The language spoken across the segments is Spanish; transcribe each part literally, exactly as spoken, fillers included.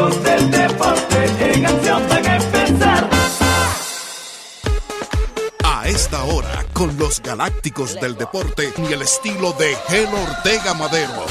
Galácticos del deporte en acción van a empezar. A esta hora, con los Galácticos del deporte y el estilo de Gelo Ortega Madero.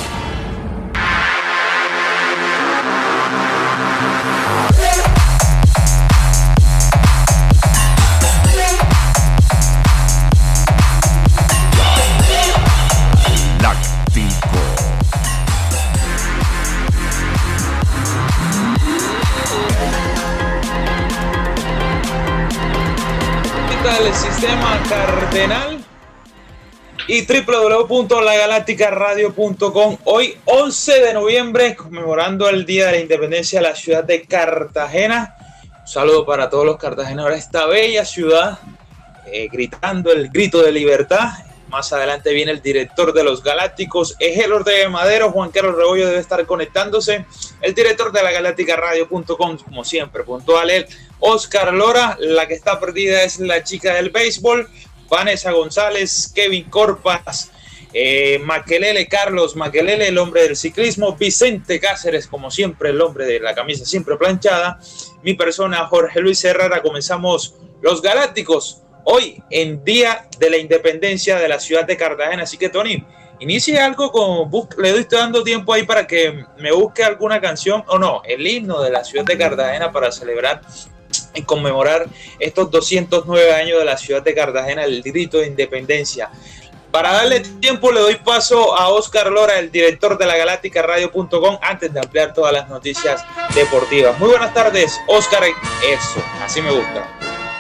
El sistema cardenal y doble u doble u doble u punto la galáctica radio punto com. Hoy once de noviembre, conmemorando el Día de la Independencia de la ciudad de Cartagena. Un saludo para todos los cartageneros de esta bella ciudad, eh, gritando el grito de libertad. Más adelante viene el director de los Galácticos, Gelo Ortega Madero. Juan Carlos Rebollo debe estar conectándose. El director de la galáctica radio punto com, como siempre, puntual él. Oscar Lora, la que está perdida es la chica del béisbol. Vanessa González, Kevin Corpas, eh, Maquelele, Carlos Maquelele, el hombre del ciclismo. Vicente Cáceres, como siempre, el hombre de la camisa siempre planchada. Mi persona, Jorge Luis Herrera. Comenzamos los Galácticos hoy en Día de la Independencia de la ciudad de Cartagena. Así que, Tony, inicie algo con... Le doy dando tiempo ahí para que me busque alguna canción, o no, el himno de la ciudad de Cartagena para celebrar y conmemorar estos doscientos nueve años de la ciudad de Cartagena, el grito de independencia. Para darle tiempo, le doy paso a Oscar Lora, el director de la galáctica radio punto com, antes de ampliar todas las noticias deportivas. Muy buenas tardes, Oscar. Eso, así me gusta.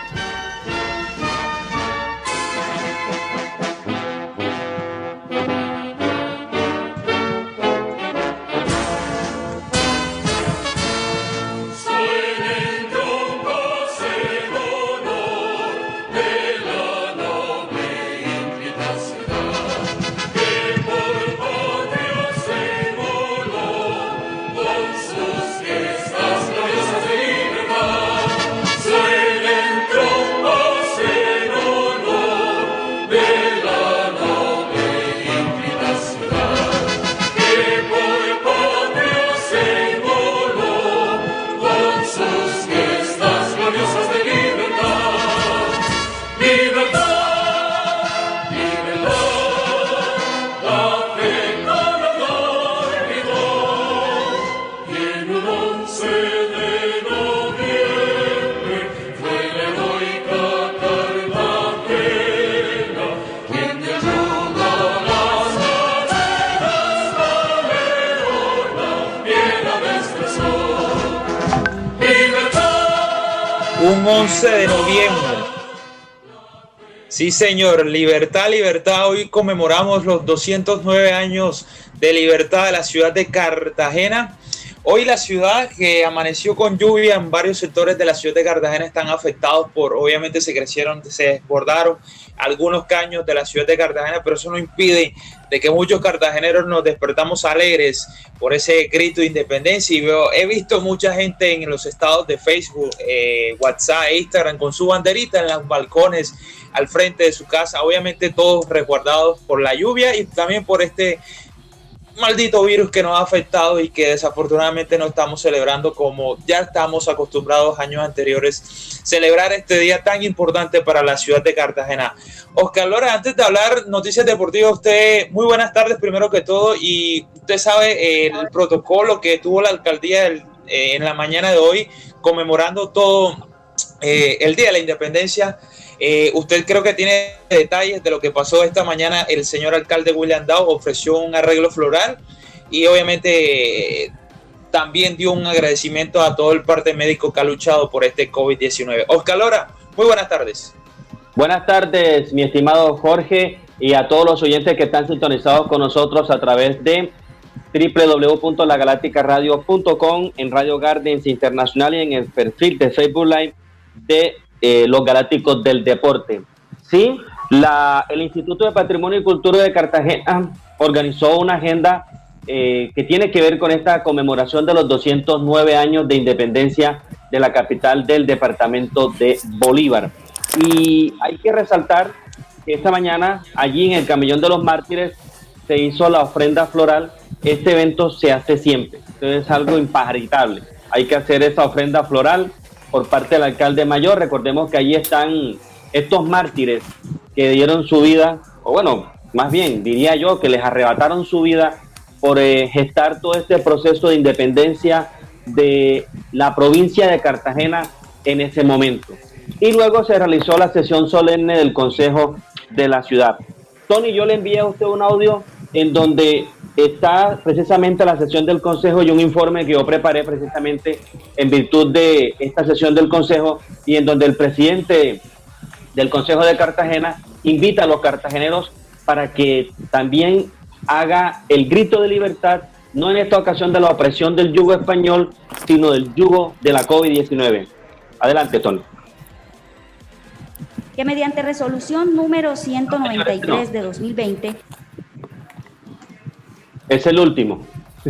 Un once de noviembre. Sí, señor, libertad, libertad. Hoy conmemoramos los doscientos nueve años de libertad de la ciudad de Cartagena. Hoy la ciudad, que amaneció con lluvia en varios sectores de la ciudad de Cartagena, están afectados por, obviamente se crecieron, se desbordaron algunos caños de la ciudad de Cartagena, pero eso no impide de que muchos cartageneros nos despertamos alegres por ese grito de independencia. Y veo, he visto mucha gente en los estados de Facebook, eh, WhatsApp e Instagram con su banderita en los balcones al frente de su casa, obviamente todos resguardados por la lluvia y también por este maldito virus que nos ha afectado y que desafortunadamente no estamos celebrando como ya estamos acostumbrados años anteriores, celebrar este día tan importante para la ciudad de Cartagena. Oscar Lora, antes de hablar noticias deportivas, usted, muy buenas tardes primero que todo, y usted sabe eh, el protocolo que tuvo la alcaldía el, eh, en la mañana de hoy, conmemorando todo eh, el Día de la Independencia. Eh, usted creo que tiene detalles de lo que pasó esta mañana. El señor alcalde William Dow ofreció un arreglo floral y obviamente eh, también dio un agradecimiento a todo el parte médico que ha luchado por este COVID diecinueve. Oscar Lora, muy buenas tardes. Buenas tardes, mi estimado Jorge, y a todos los oyentes que están sintonizados con nosotros a través de doble u doble u doble u punto la galáctica radio punto com, en Radio Gardens Internacional y en el perfil de Facebook Live de Eh, los Galácticos del Deporte. Sí, la, el Instituto de Patrimonio y Cultura de Cartagena organizó una agenda eh, que tiene que ver con esta conmemoración de los doscientos nueve años de independencia de la capital del departamento de Bolívar. Y hay que resaltar que esta mañana allí en el Camellón de los Mártires se hizo la ofrenda floral. Este evento se hace siempre, entonces es algo imparitable. hay que hacer esa ofrenda floral por parte del alcalde mayor. Recordemos que allí están estos mártires que dieron su vida, o bueno, más bien diría yo que les arrebataron su vida por eh, gestar todo este proceso de independencia de la provincia de Cartagena en ese momento. Y luego se realizó la sesión solemne del Consejo de la ciudad. Tony, yo le envié a usted un audio en donde está precisamente la sesión del Consejo y un informe que yo preparé precisamente en virtud de esta sesión del Consejo, y en donde el presidente del Consejo de Cartagena invita a los cartageneros para que también haga el grito de libertad, no en esta ocasión de la opresión del yugo español, sino del yugo de la COVID diecinueve. Adelante, Tony. Que mediante resolución número ciento noventa y tres de dos mil veinte. Es el último.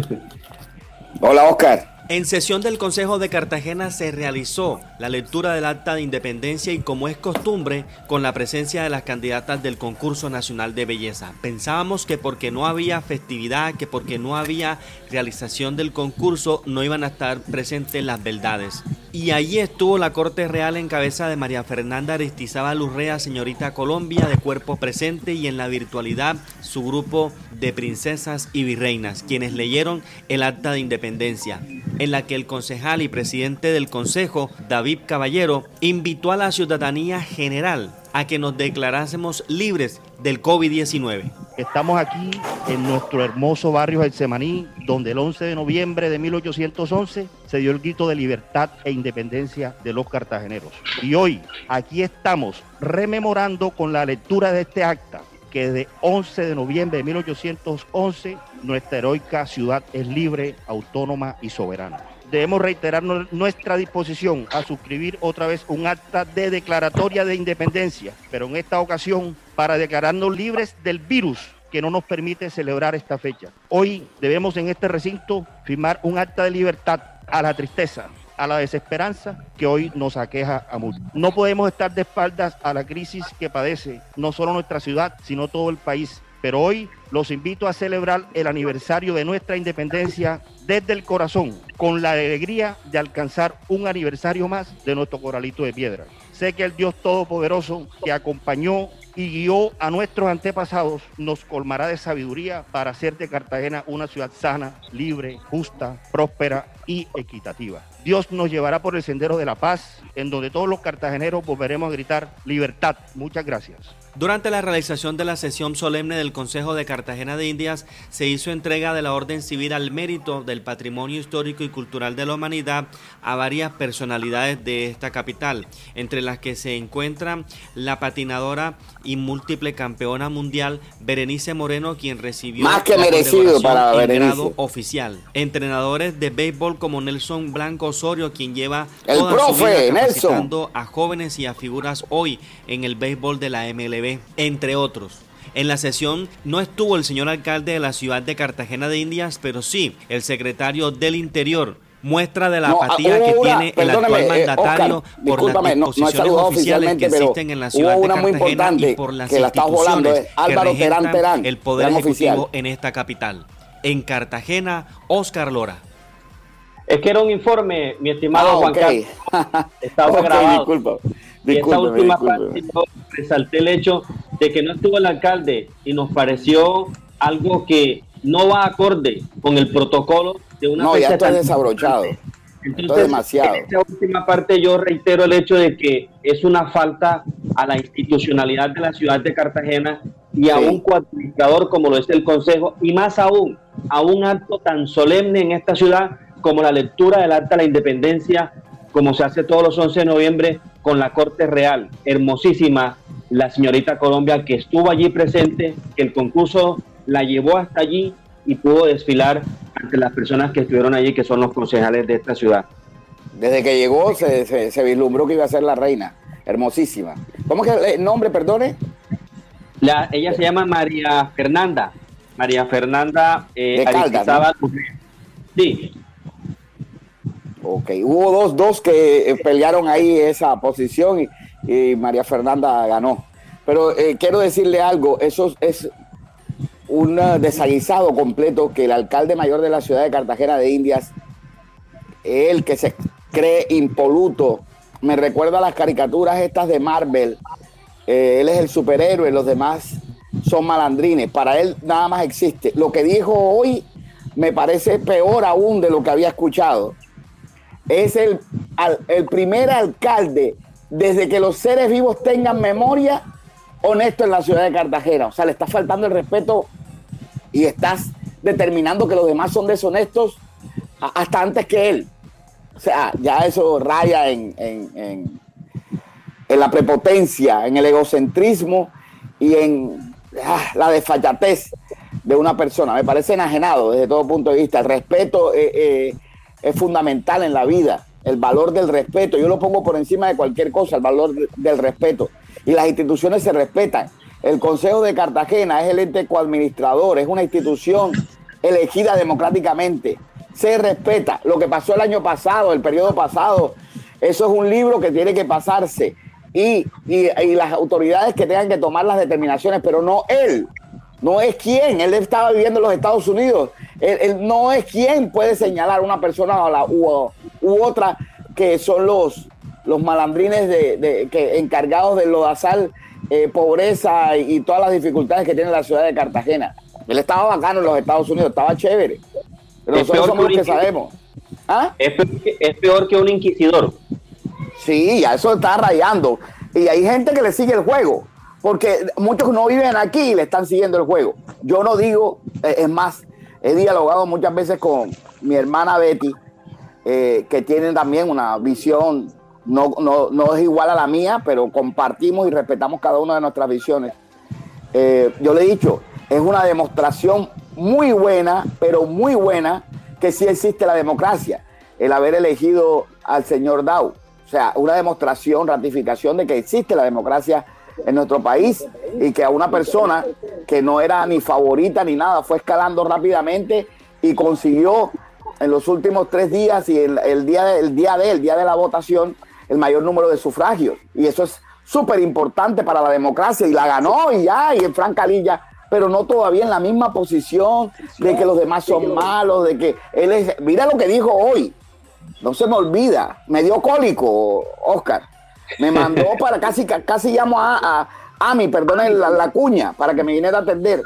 Hola, Oscar. En sesión del Consejo de Cartagena se realizó la lectura del acta de independencia y, como es costumbre, con la presencia de las candidatas del concurso nacional de belleza. Pensábamos que porque no había festividad, que porque no había realización del concurso, no iban a estar presentes las beldades. Y allí estuvo la Corte Real en cabeza de María Fernanda Aristizábal Urrea, señorita Colombia, de cuerpo presente, y en la virtualidad su grupo de princesas y virreinas, quienes leyeron el acta de independencia, en la que el concejal y presidente del Consejo, David Caballero, invitó a la ciudadanía general a que nos declarásemos libres del COVID diecinueve. Estamos aquí en nuestro hermoso barrio Getsemaní, donde el once de noviembre de mil ochocientos once se dio el grito de libertad e independencia de los cartageneros. Y hoy aquí estamos rememorando con la lectura de este acta que desde once de noviembre de mil ochocientos once nuestra heroica ciudad es libre, autónoma y soberana. Debemos reiterar nuestra disposición a suscribir otra vez un acta de declaratoria de independencia, pero en esta ocasión para declararnos libres del virus que no nos permite celebrar esta fecha. Hoy debemos en este recinto firmar un acta de libertad a la tristeza, a la desesperanza que hoy nos aqueja a muchos. No podemos estar de espaldas a la crisis que padece no solo nuestra ciudad, sino todo el país. Pero hoy los invito a celebrar el aniversario de nuestra independencia desde el corazón, con la alegría de alcanzar un aniversario más de nuestro corralito de piedra. Sé que el Dios Todopoderoso que acompañó y guió a nuestros antepasados nos colmará de sabiduría para hacer de Cartagena una ciudad sana, libre, justa, próspera y equitativa. Dios nos llevará por el sendero de la paz, en donde todos los cartageneros volveremos a gritar libertad. Muchas gracias. Durante la realización de la sesión solemne del Consejo de Cartagena de Indias, se hizo entrega de la Orden Civil al Mérito del Patrimonio Histórico y Cultural de la Humanidad a varias personalidades de esta capital, entre las que se encuentran la patinadora y múltiple campeona mundial Berenice Moreno, quien recibió más que merecido para en Berenice. grado oficial. Entrenadores de béisbol como Nelson Blanco Osorio, quien lleva el toda profe, su vida capacitando Nelson. a jóvenes y a figuras hoy en el béisbol de la M L B, entre otros. En la sesión no estuvo el señor alcalde de la ciudad de Cartagena de Indias, pero sí el secretario del Interior, muestra de la no, apatía que una, tiene el actual mandatario eh, Oscar, por las disposiciones no, no oficiales que existen en la ciudad de Cartagena y por las que la volando, instituciones eh, Álvaro que regentan Terán, Terán, el poder Terán ejecutivo oficial en esta capital. En Cartagena, Oscar Lora. Es que era un informe, mi estimado ah, Juan okay. Carlos. Estaba okay, grabado. Disculpa. Y esta última discúlpeme. parte yo resalté el hecho de que no estuvo el alcalde y nos pareció algo que no va acorde con el protocolo de una no, fecha ya esto tan es desabrochado. Entonces, esto es demasiado. en esta última parte yo reitero el hecho de que es una falta a la institucionalidad de la ciudad de Cartagena y sí. a un coadministrador como lo es el Consejo, y más aún a un acto tan solemne en esta ciudad como la lectura del acta de la independencia, como se hace todos los once de noviembre con la Corte Real. Hermosísima la señorita Colombia, que estuvo allí presente, que el concurso la llevó hasta allí y pudo desfilar ante las personas que estuvieron allí, que son los concejales de esta ciudad. Desde que llegó se, se, se vislumbró que iba a ser la reina. Hermosísima. ¿Cómo es que el nombre, perdone? La, ella se llama María Fernanda. María Fernanda eh, Aristizábal, ¿no? Sí. Ok, hubo dos, dos que pelearon ahí esa posición y, y María Fernanda ganó. Pero eh, quiero decirle algo, eso es un desaguisado completo que el alcalde mayor de la ciudad de Cartagena de Indias él que se cree impoluto, me recuerda a las caricaturas estas de Marvel. Eh, él es el superhéroe, los demás son malandrines. Para él nada más existe. Lo que dijo hoy me parece peor aún de lo que había escuchado. Es el, al, el primer alcalde desde que los seres vivos tengan memoria honesto en la ciudad de Cartagena. O sea, le está faltando el respeto y estás determinando que los demás son deshonestos hasta antes que él. O sea, ya eso raya en, en, en, en la prepotencia, en el egocentrismo y en ah, la desfachatez de una persona. Me parece enajenado desde todo punto de vista. El respeto eh, eh, es fundamental en la vida. El valor del respeto. Yo lo pongo por encima de cualquier cosa, el valor de, del respeto. Y las instituciones se respetan. El Consejo de Cartagena es el ente coadministrador, es una institución elegida democráticamente. Se respeta. Lo que pasó el año pasado, el periodo pasado, eso es un libro que tiene que pasarse. Y, y, y las autoridades que tengan que tomar las determinaciones, pero no él. No es quien. Él estaba viviendo en los Estados Unidos. Él, él no es quien puede señalar a una persona o la, u, u otra que son los, los malandrines de, de, que, encargados del lodazal, eh, pobreza y, y todas las dificultades que tiene la ciudad de Cartagena. Él estaba bacano en los Estados Unidos, estaba chévere. Pero es nosotros somos que los que sabemos. ¿Ah? Es peor que, es peor que un inquisidor. Sí, a eso está rayando. Y hay gente que le sigue el juego, porque muchos no viven aquí y le están siguiendo el juego. Yo no digo, eh, es más, he dialogado muchas veces con mi hermana Betty, eh, que tiene también una visión, no, no, no es igual a la mía, pero compartimos y respetamos cada una de nuestras visiones. Eh, yo le he dicho, es una demostración muy buena, pero muy buena, que sí existe la democracia, el haber elegido al señor Dau. O sea, una demostración, ratificación de que existe la democracia en nuestro país y que a una persona que no era ni favorita ni nada fue escalando rápidamente y consiguió en los últimos tres días y el, el día de, el día de el día de la votación el mayor número de sufragios, y eso es súper importante para la democracia, y la ganó y ya, y en franca lilla, pero no todavía en la misma posición de que los demás son malos, de que él es, mira lo que dijo hoy. No se me olvida, me dio cólico, Oscar. Me mandó para casi, casi llamo a, a, a mi, perdone la, la cuña, para que me viniera a atender.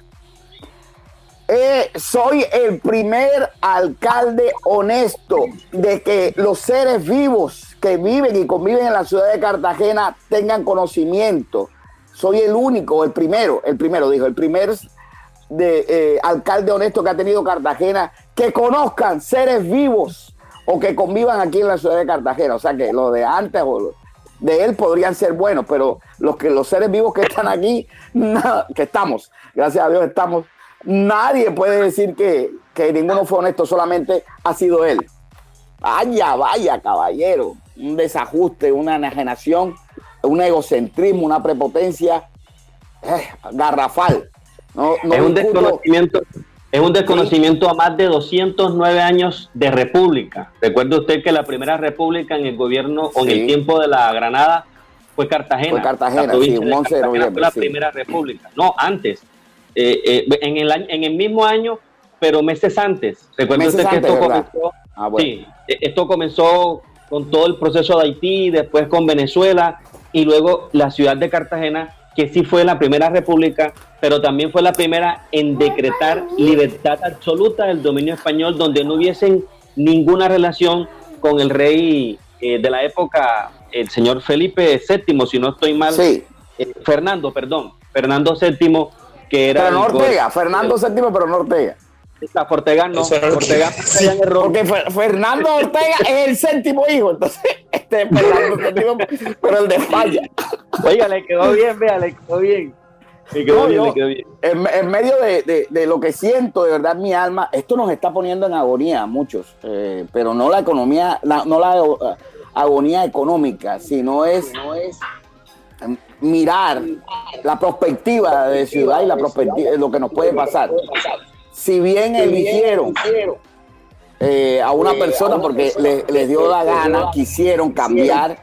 Eh, soy el primer alcalde honesto de que los seres vivos que viven y conviven en la ciudad de Cartagena tengan conocimiento. Soy el único, el primero, el primero, dijo, el primer de, eh, alcalde honesto que ha tenido Cartagena, que conozcan seres vivos o que convivan aquí en la ciudad de Cartagena. O sea que los de antes o de él podrían ser buenos, pero los que los seres vivos que están aquí, nada, que estamos, gracias a Dios estamos, nadie puede decir que, que ninguno fue honesto, solamente ha sido él. Vaya, vaya, caballero, un desajuste, una enajenación, un egocentrismo, una prepotencia eh, garrafal. No, no es un discuto. desconocimiento. Es un desconocimiento a más de doscientos nueve años de república. Recuerde usted que la primera república en el gobierno o en sí. el tiempo de la Granada fue Cartagena. Fue Cartagena, sí, un once de noviembre. Fue la sí. primera república. No, antes. Eh, eh, en, el año, en el mismo año, pero meses antes. Recuerde meses usted que antes, esto ¿verdad? comenzó, ah, bueno. sí, esto comenzó con todo el proceso de Haití, después con Venezuela y luego la ciudad de Cartagena, que sí fue la primera república, pero también fue la primera en decretar libertad absoluta del dominio español, donde no hubiesen ninguna relación con el rey eh, de la época, el señor Felipe séptimo, si no estoy mal, sí. eh, Fernando, perdón, Fernando séptimo, que era... Pero no Ortega, Fernando séptimo, pero no Ortega. La Ortega no, Ortega porque Fernando Ortega es el séptimo hijo, entonces este es Fernando séptimo, pero el de España. Oiga, le quedó bien, vea, le quedó bien. Le quedó no, bien, yo, le quedó bien. En, en medio de, de, de lo que siento, de verdad, en mi alma, esto nos está poniendo en agonía a muchos, eh, pero no la economía, la, no la uh, agonía económica, sino es, sino es mirar la perspectiva de ciudad y la perspectiva de lo que nos puede pasar. Si bien eligieron eh, a una persona porque les, les dio la gana, quisieron cambiar,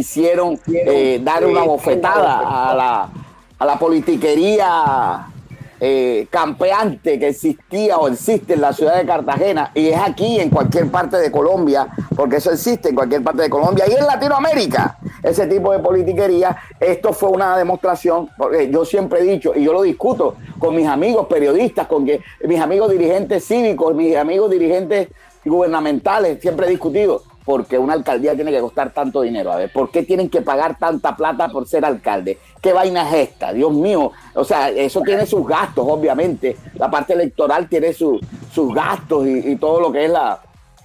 quisieron eh, dar una bofetada a la, a la politiquería eh, campeante que existía o existe en la ciudad de Cartagena, y es aquí en cualquier parte de Colombia, porque eso existe en cualquier parte de Colombia y en Latinoamérica, ese tipo de politiquería. Esto fue una demostración, porque yo siempre he dicho, y yo lo discuto con mis amigos periodistas, con que, mis amigos dirigentes cívicos, mis amigos dirigentes gubernamentales, siempre he discutido, porque una alcaldía tiene que costar tanto dinero. A ver, ¿por qué tienen que pagar tanta plata por ser alcalde? ¿Qué vaina es esta? Dios mío. O sea, eso tiene sus gastos, obviamente. La parte electoral tiene su, sus gastos y, y todo lo que es la...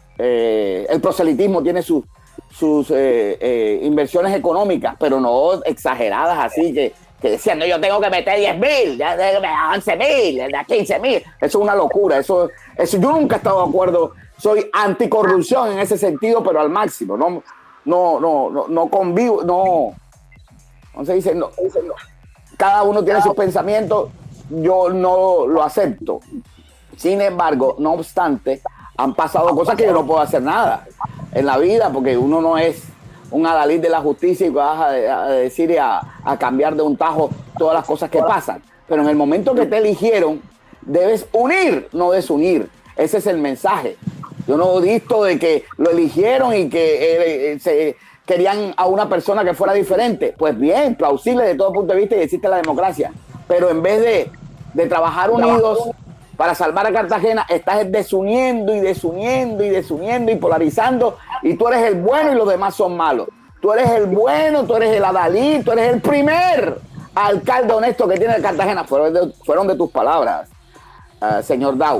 Eh, el proselitismo tiene sus, sus eh, eh, inversiones económicas, pero no exageradas así que, que decían, no, yo tengo que meter diez mil, once mil, quince mil. Eso es una locura. Eso, eso, yo nunca he estado de acuerdo. Soy anticorrupción en ese sentido, pero al máximo. No, no, no, no, no convivo, no, no se dice, no, no. Cada uno tiene sus pensamientos, yo no lo acepto. Sin embargo, no obstante, han pasado cosas que yo no puedo hacer nada en la vida, porque uno no es un adalid de la justicia y vas a, a decir y a, a cambiar de un tajo todas las cosas que pasan. Pero en el momento que te eligieron, debes unir, no desunir. Ese es el mensaje. Yo no he visto de que lo eligieron y que eh, se querían a una persona que fuera diferente. Pues bien, plausible de todo punto de vista y existe la democracia. Pero en vez de, de trabajar unidos para salvar a Cartagena, estás desuniendo y desuniendo y desuniendo y polarizando, y tú eres el bueno y los demás son malos. Tú eres el bueno, tú eres el adalid, tú eres el primer alcalde honesto que tiene Cartagena. Fueron de, fueron de tus palabras, uh, señor Dau.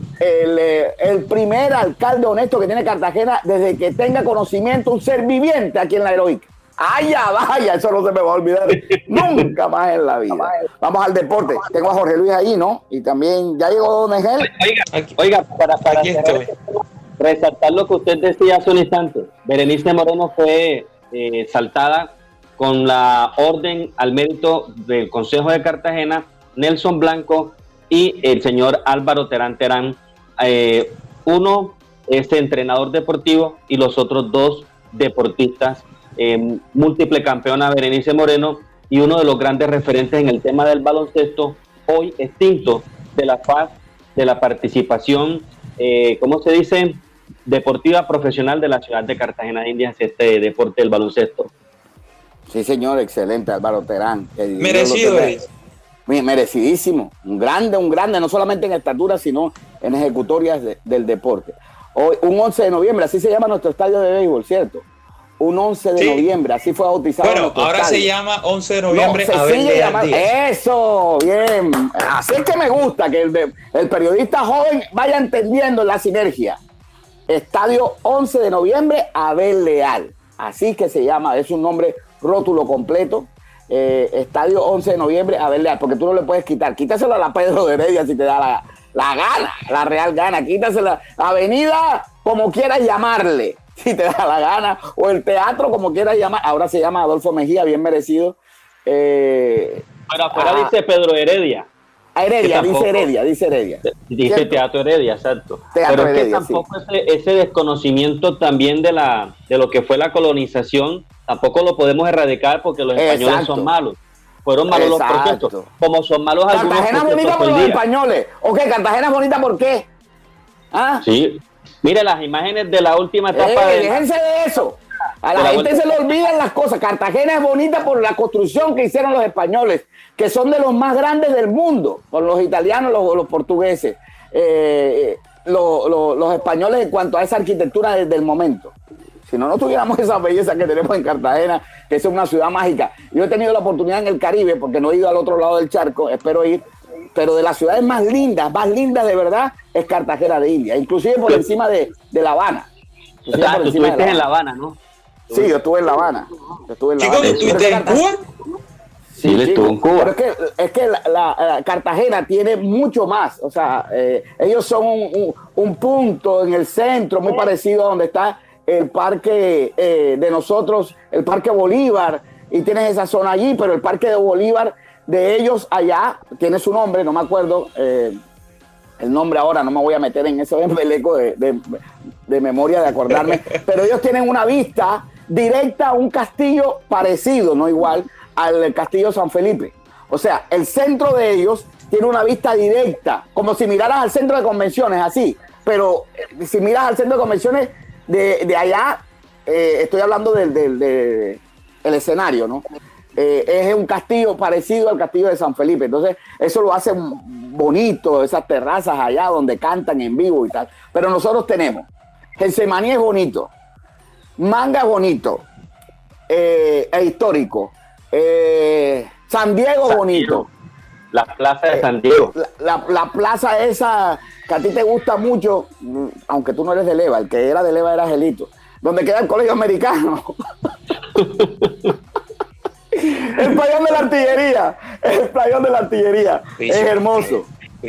El, eh, el primer alcalde honesto que tiene Cartagena desde que tenga conocimiento, un ser viviente aquí en la Heroica. ¡Ay, ya vaya! Eso no se me va a olvidar nunca más en la vida. Vamos al deporte. Tengo a Jorge Luis ahí, ¿no? Y también, ¿ya llegó Don Egel? Oiga, oiga, para, para cerrar, resaltar lo que usted decía hace un instante. Berenice Moreno fue eh, saltada con la orden al mérito del Consejo de Cartagena, Nelson Blanco y el señor Álvaro Terán Terán. Eh, uno es entrenador deportivo y los otros dos deportistas. Eh, múltiple campeona Berenice Moreno y uno de los grandes referentes en el tema del baloncesto, hoy extinto de la faz de la participación, eh, ¿cómo se dice? Deportiva profesional de la ciudad de Cartagena de Indias, este deporte del baloncesto. Sí, señor, excelente, Álvaro Terán. Merecido es. Merecidísimo, un grande, un grande, no solamente en estatura, sino en ejecutorias de, del deporte. Hoy, un once de noviembre, así se llama nuestro estadio de béisbol, ¿cierto? Un once de sí. noviembre, así fue bautizado. Bueno, ahora estadio. Se llama once de noviembre. No, Abel Leal Díaz. Eso, bien. Así es que me gusta que el, de, el periodista joven vaya entendiendo la sinergia. Estadio once de noviembre, Abel Leal. Así que se llama, es un nombre rótulo completo. Eh, Estadio once de noviembre, Abel Leal, porque tú no le puedes quitar. Quítaselo a la Pedro de Heredia si te da la, la gana, la real gana. Quítasela. Avenida, como quieras llamarle, si te da la gana, o el teatro, como quieras llamar. Ahora se llama Adolfo Mejía, bien merecido. Eh, Pero afuera ah, dice Pedro Heredia. A Heredia, dice Heredia, dice Heredia. Dice ¿cierto? Teatro Heredia, exacto. Teatro Pero es que Heredia, tampoco sí. ese, ese desconocimiento también de la de lo que fue la colonización, tampoco lo podemos erradicar porque los españoles exacto. son malos. Fueron malos exacto. los procesos. Como son malos algunos Cartagena es bonita por los españoles. Ok, Cartagena es bonita ¿por qué? ¿Ah? Sí. Mire las imágenes de la última etapa. Eh, de... Déjense de eso. A la, la gente vuelta. Se le olvidan las cosas. Cartagena es bonita por la construcción que hicieron los españoles, que son de los más grandes del mundo, con los italianos, los, los portugueses, eh, lo, lo, los españoles en cuanto a esa arquitectura desde el momento. Si no, no tuviéramos esa belleza que tenemos en Cartagena, que es una ciudad mágica. Yo he tenido la oportunidad en el Caribe, porque no he ido al otro lado del charco, espero ir, pero de las ciudades más lindas, más lindas de verdad, es Cartagena de Indias, inclusive por encima de, de La Habana. O sea, tú estuviste en La Habana, ¿no? Sí, yo estuve en La Habana. Yo estuve en La Habana. ¿Chico, estuviste en Cuba? Sí, sí estuvo en Cuba. Pero es que, es que la, la, la Cartagena tiene mucho más. O sea, eh, ellos son un, un, un punto en el centro muy parecido a donde está el parque eh, de nosotros, el Parque Bolívar, y tienes esa zona allí, pero el Parque de Bolívar de ellos allá tiene su nombre, no me acuerdo eh, el nombre ahora, no me voy a meter en ese embeleco de, de, de memoria de acordarme, pero ellos tienen una vista directa a un castillo parecido, no igual, al castillo San Felipe. O sea, el centro de ellos tiene una vista directa, como si miraras al centro de convenciones, así. Pero eh, si miras al centro de convenciones de, de allá, eh, estoy hablando del, del, del el escenario, ¿no? Eh, es un castillo parecido al castillo de San Felipe. Entonces, eso lo hace bonito, esas terrazas allá donde cantan en vivo y tal. Pero nosotros tenemos, Getsemaní es bonito, Manga es bonito, eh, es histórico, eh, San Diego es bonito. La plaza de San Diego. La, la, la plaza esa que a ti te gusta mucho, aunque tú no eres de Leva, el que era de Leva era Angelito, donde queda el colegio americano. El playón de la artillería, el playón de la artillería, es hermoso.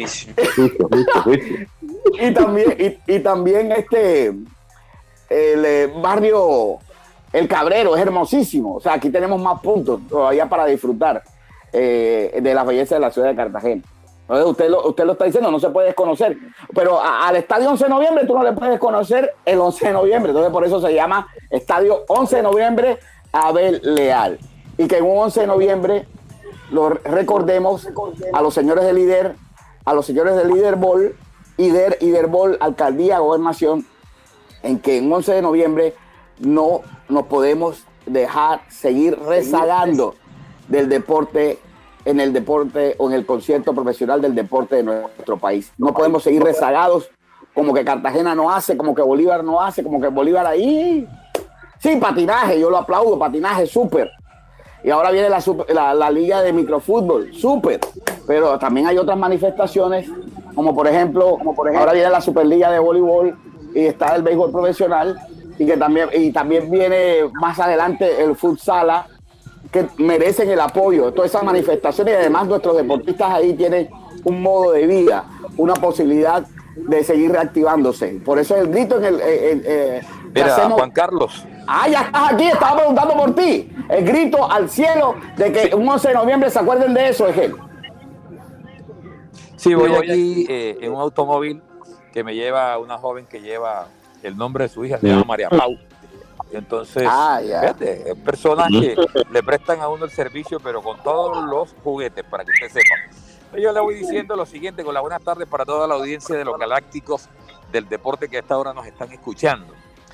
Y también, y, y también este, el eh, barrio El Cabrero es hermosísimo. O sea, aquí tenemos más puntos todavía para disfrutar eh, de la belleza de la ciudad de Cartagena. Entonces, usted lo, usted lo está diciendo, no se puede desconocer. Pero a, al estadio once de noviembre tú no le puedes conocer el once de noviembre. Entonces, por eso se llama Estadio once de noviembre Abel Leal. Y que en un once de noviembre lo recordemos a los señores de líder, a los señores de líder Bol, líder, líder Bol, alcaldía, gobernación, en que en once de noviembre no nos podemos dejar seguir rezagando del deporte, en el deporte o en el concierto profesional del deporte de nuestro país. No podemos seguir rezagados como que Cartagena no hace, como que Bolívar no hace, como que Bolívar ahí. Sí, patinaje, yo lo aplaudo, patinaje súper. Y ahora viene la, super, la, la liga de microfútbol, súper. Pero también hay otras manifestaciones, como por ejemplo, como por ejemplo ahora viene la Superliga de voleibol y está el béisbol profesional, y que también, y también viene más adelante el futsala, que merecen el apoyo de todas esas manifestaciones, y además nuestros deportistas ahí tienen un modo de vida, una posibilidad de seguir reactivándose. Por eso es el grito en el... En, en, eh, Mira, hacemos... Juan Carlos. Ah, ya estás aquí, estaba preguntando por ti. El grito al cielo de que un once de noviembre se acuerden de eso, Egel. Sí, voy aquí eh, en un automóvil que me lleva una joven que lleva el nombre de su hija, se llama María Pau. Entonces, ah, yeah. fíjate, es personas que le prestan a uno el servicio, pero con todos los juguetes, para que usted sepa. Yo le voy diciendo lo siguiente, con la buena tarde para toda la audiencia de los galácticos del deporte que a esta hora nos están escuchando.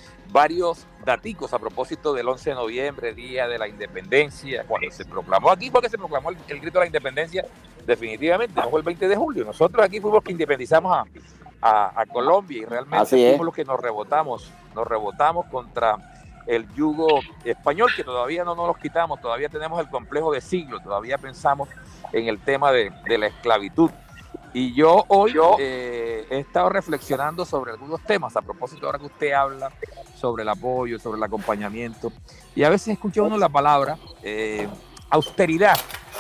Varios daticos a propósito del once de noviembre, Día de la Independencia, cuando se proclamó aquí, porque se proclamó el, el grito de la independencia, definitivamente, no fue el veinte de julio. Nosotros aquí fuimos que independizamos a, a, a Colombia, y realmente fuimos los que nos rebotamos, nos rebotamos contra el yugo español, que todavía no nos los quitamos, todavía tenemos el complejo de siglo, todavía pensamos en el tema de, de la esclavitud. Y yo hoy eh, he estado reflexionando sobre algunos temas, a propósito ahora que usted habla sobre el apoyo, sobre el acompañamiento, y a veces escucha uno la palabra eh, austeridad,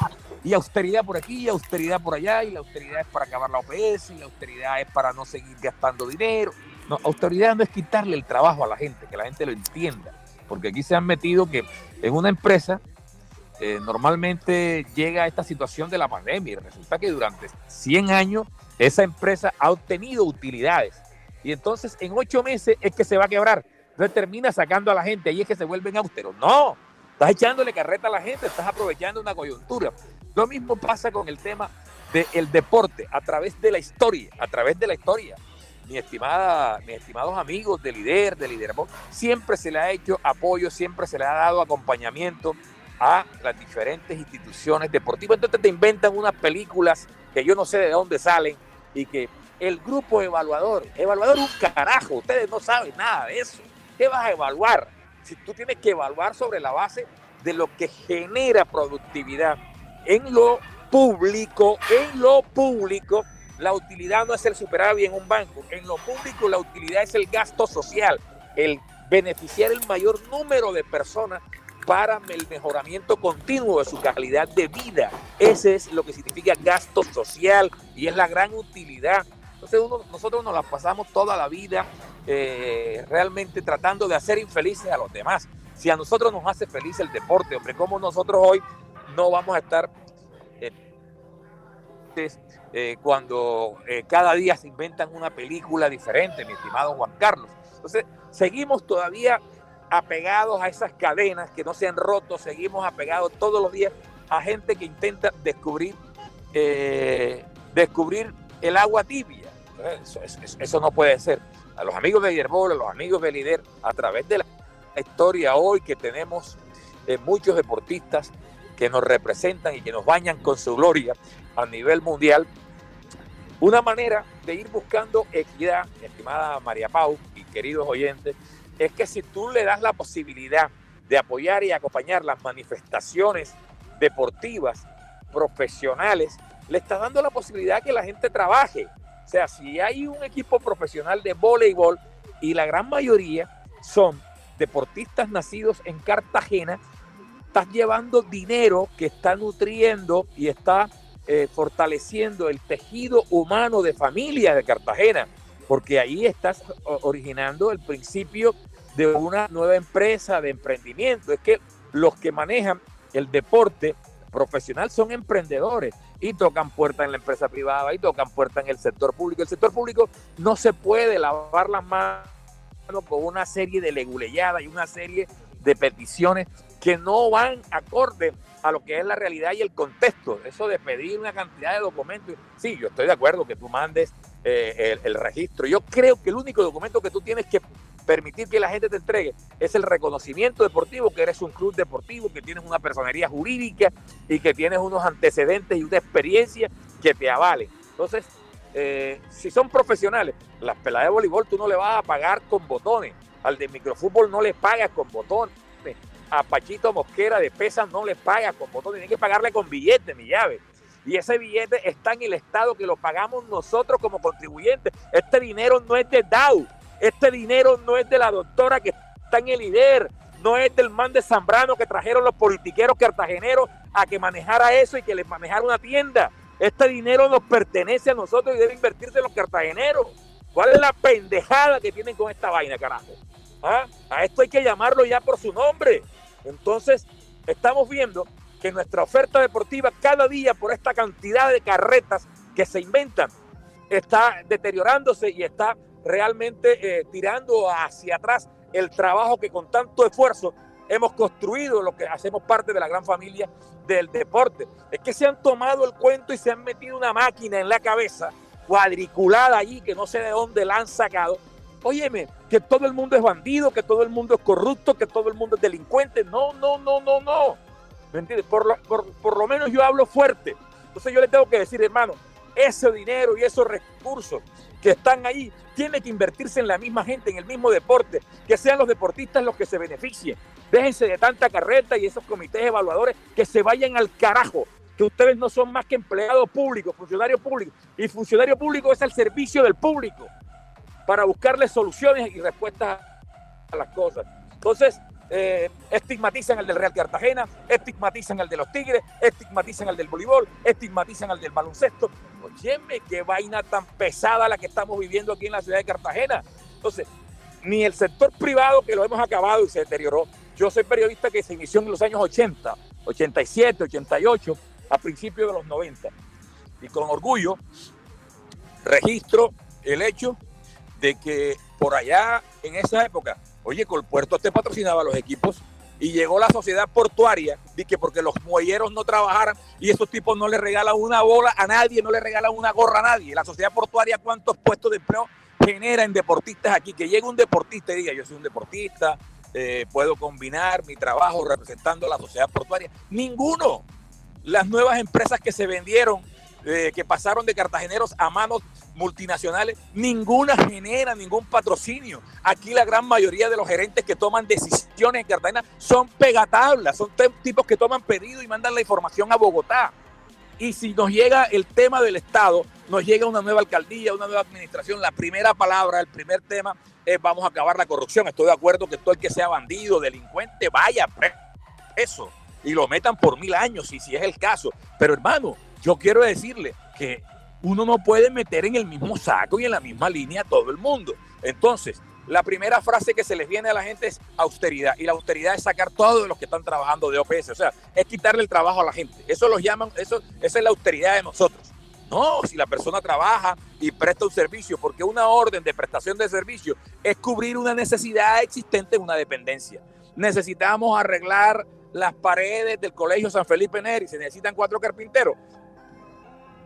y austeridad por aquí, y austeridad por allá, y la austeridad es para acabar la O P S, y la austeridad es para no seguir gastando dinero. No, austeridad no es quitarle el trabajo a la gente, que la gente lo entienda, porque aquí se han metido que en una empresa eh, normalmente llega esta situación de la pandemia, y resulta que durante cien años esa empresa ha obtenido utilidades, y entonces en ocho meses es que se va a quebrar. Entonces termina sacando a la gente, ahí es que se vuelven austeros. No, estás echándole carreta a la gente, estás aprovechando una coyuntura. Lo mismo pasa con el tema del deporte, a través de la historia, a través de la historia. Mi estimada, mis estimados amigos de líder, de Liderbol, siempre se le ha hecho apoyo, siempre se le ha dado acompañamiento a las diferentes instituciones deportivas. Entonces te inventan unas películas que yo no sé de dónde salen, y que el grupo evaluador, evaluador un carajo, ustedes no saben nada de eso. ¿Qué vas a evaluar? Si tú tienes que evaluar sobre la base de lo que genera productividad en lo público, en lo público. La utilidad no es el superávit en un banco. En lo público la utilidad es el gasto social, el beneficiar el mayor número de personas para el mejoramiento continuo de su calidad de vida. Ese es lo que significa gasto social, y es la gran utilidad. Entonces uno, nosotros nos la pasamos toda la vida eh, realmente tratando de hacer infelices a los demás. Si a nosotros nos hace feliz el deporte, hombre, ¿cómo nosotros hoy no vamos a estar eh, Eh, cuando eh, cada día se inventan una película diferente, mi estimado Juan Carlos? Entonces, seguimos todavía apegados a esas cadenas que no se han roto, seguimos apegados todos los días a gente que intenta descubrir eh, descubrir el agua tibia. Eso, eso, eso no puede ser. A los amigos de Hierbol, a los amigos de Líder, a través de la historia hoy que tenemos eh, muchos deportistas que nos representan y que nos bañan con su gloria a nivel mundial, una manera de ir buscando equidad, mi estimada María Pau y queridos oyentes, es que si tú le das la posibilidad de apoyar y acompañar las manifestaciones deportivas, profesionales, le estás dando la posibilidad que la gente trabaje. O sea, si hay un equipo profesional de voleibol y la gran mayoría son deportistas nacidos en Cartagena, estás llevando dinero que está nutriendo y está eh, fortaleciendo el tejido humano de familias de Cartagena, porque ahí estás originando el principio de una nueva empresa de emprendimiento. Es que los que manejan el deporte profesional son emprendedores y tocan puertas en la empresa privada y tocan puertas en el sector público. El sector público no se puede lavar las manos con una serie de leguleyadas y una serie de peticiones que no van acorde a lo que es la realidad y el contexto. Eso de pedir una cantidad de documentos, sí, yo estoy de acuerdo que tú mandes eh, el, el registro. Yo creo que el único documento que tú tienes que permitir que la gente te entregue es el reconocimiento deportivo, que eres un club deportivo, que tienes una personería jurídica y que tienes unos antecedentes y una experiencia que te avalen. Entonces, eh, si son profesionales, las peladas de voleibol tú no le vas a pagar con botones, al de microfútbol no le pagas con botones, a Pachito Mosquera de pesas no le pagas con botones, tienes que pagarle con billete, mi llave. Y ese billete está en el Estado, que lo pagamos nosotros como contribuyentes. Este dinero no es de D A U, este dinero no es de la doctora que está en el Líder, no es del man de Zambrano que trajeron los politiqueros cartageneros a que manejara eso y que les manejara una tienda. Este dinero nos pertenece a nosotros y debe invertirse en los cartageneros. ¿Cuál es la pendejada que tienen con esta vaina, carajo? ¿Ah? A esto hay que llamarlo ya por su nombre. Entonces, estamos viendo que nuestra oferta deportiva cada día, por esta cantidad de carretas que se inventan, está deteriorándose y está realmente eh, tirando hacia atrás el trabajo que con tanto esfuerzo hemos construido, lo que hacemos parte de la gran familia del deporte. Es que se han tomado el cuento y se han metido una máquina en la cabeza cuadriculada allí que no sé de dónde la han sacado. Óyeme, que todo el mundo es bandido, que todo el mundo es corrupto, que todo el mundo es delincuente. No, no, no, no, no. ¿Me entiendes? Por lo, por, por lo menos yo hablo fuerte. Entonces yo le tengo que decir, hermano, ese dinero y esos recursos que están ahí tiene que invertirse en la misma gente, en el mismo deporte, que sean los deportistas los que se beneficien. Déjense de tanta carreta y esos comités evaluadores que se vayan al carajo, que ustedes no son más que empleados públicos, funcionarios públicos, y funcionario público es al servicio del público para buscarle soluciones y respuestas a las cosas. Entonces, eh, estigmatizan al del Real Cartagena, estigmatizan al de los Tigres, estigmatizan al del voleibol, estigmatizan al del baloncesto. Óyeme, qué vaina tan pesada la que estamos viviendo aquí en la ciudad de Cartagena. Entonces, ni el sector privado, que lo hemos acabado y se deterioró. Yo soy periodista que se inició en los años ochenta, ochenta y siete, ochenta y ocho, a principios de los noventa. Y con orgullo registro el hecho de que por allá en esa época, oye, Colpuerto te patrocinaba los equipos y llegó la sociedad portuaria, de que porque los muelleros no trabajaran y esos tipos no le regalan una bola a nadie, no le regalan una gorra a nadie. La sociedad portuaria, ¿cuántos puestos de empleo genera en deportistas aquí? Que llegue un deportista y diga, yo soy un deportista, eh, puedo combinar mi trabajo representando a la sociedad portuaria. Ninguno. Las nuevas empresas que se vendieron, eh, que pasaron de cartageneros a manos multinacionales, ninguna genera ningún patrocinio. Aquí la gran mayoría de los gerentes que toman decisiones en Cartagena son pegatablas, son tipos que toman pedido y mandan la información a Bogotá. Y si nos llega el tema del Estado, nos llega una nueva alcaldía, una nueva administración, la primera palabra, el primer tema es vamos a acabar la corrupción. Estoy de acuerdo que todo el que sea bandido, delincuente, vaya preso y lo metan por mil años, si, si es el caso. Pero hermano, yo quiero decirle que uno no puede meter en el mismo saco y en la misma línea a todo el mundo. Entonces, la primera frase que se les viene a la gente es austeridad. Y la austeridad es sacar todos los que están trabajando de O P S. O sea, es quitarle el trabajo a la gente. Eso los llaman, eso, esa es la austeridad de nosotros. No, si la persona trabaja y presta un servicio, porque una orden de prestación de servicio es cubrir una necesidad existente en una dependencia. Necesitamos arreglar las paredes del Colegio San Felipe Neri, se necesitan cuatro carpinteros.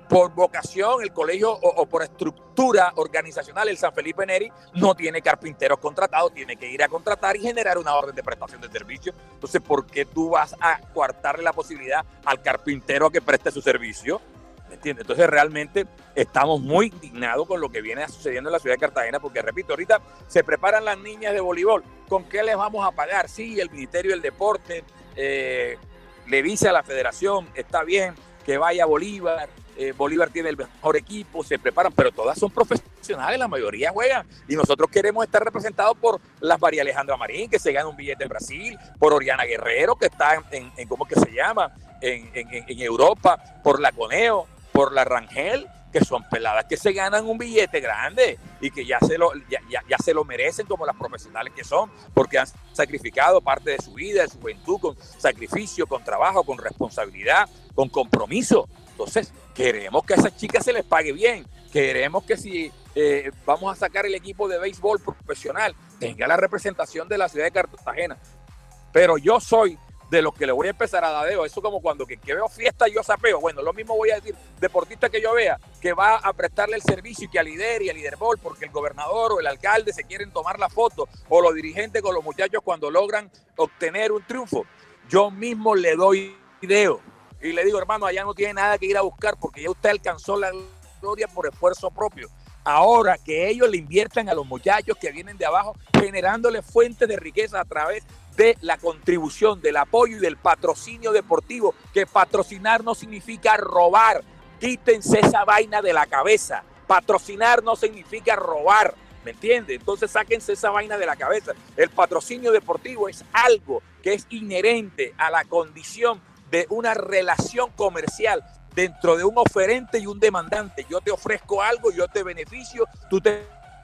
por vocación, el colegio o, o por estructura organizacional, el San Felipe Neri no tiene carpinteros contratados, tiene que ir a contratar y generar una orden de prestación de servicio. Entonces, ¿por qué tú vas a coartarle la posibilidad al carpintero a que preste su servicio? ¿Me entiendes? Entonces, realmente estamos muy indignados con lo que viene sucediendo en la ciudad de Cartagena, porque, repito, ahorita se preparan las niñas de voleibol. ¿Con qué les vamos a pagar? Sí, el Ministerio del Deporte eh, le dice a la federación, está bien que vaya Bolívar, Eh, Bolívar tiene el mejor equipo, se preparan, pero todas son profesionales, la mayoría juegan, y nosotros queremos estar representados por las María Alejandra Marín, que se gana un billete en Brasil, por Oriana Guerrero, que está en, en, en ¿cómo que se llama? En, en, en Europa, por la Coneo, por la Rangel, que son peladas que se ganan un billete grande y que ya se lo, ya, ya, ya se lo merecen como las profesionales que son, porque han sacrificado parte de su vida, de su juventud, con sacrificio, con trabajo, con responsabilidad, con compromiso. Entonces, queremos que a esas chicas se les pague bien. Queremos que si eh, vamos a sacar el equipo de béisbol profesional, tenga la representación de la ciudad de Cartagena. Pero yo soy de los que le voy a empezar a dar dedo. Eso como cuando que, que veo fiesta yo sapeo. Bueno, lo mismo voy a decir, deportista que yo vea, que va a prestarle el servicio y que a líder y a liderbol, porque el gobernador o el alcalde se quieren tomar la foto, o los dirigentes con los muchachos cuando logran obtener un triunfo. Yo mismo le doy video. Y le digo, hermano, allá no tiene nada que ir a buscar porque ya usted alcanzó la gloria por esfuerzo propio. Ahora que ellos le inviertan a los muchachos que vienen de abajo, generándole fuentes de riqueza a través de la contribución, del apoyo y del patrocinio deportivo, que patrocinar no significa robar. Quítense esa vaina de la cabeza. Patrocinar no significa robar, ¿me entiende? Entonces sáquense esa vaina de la cabeza. El patrocinio deportivo es algo que es inherente a la condición de una relación comercial dentro de un oferente y un demandante. Yo te ofrezco algo, yo te beneficio, tú te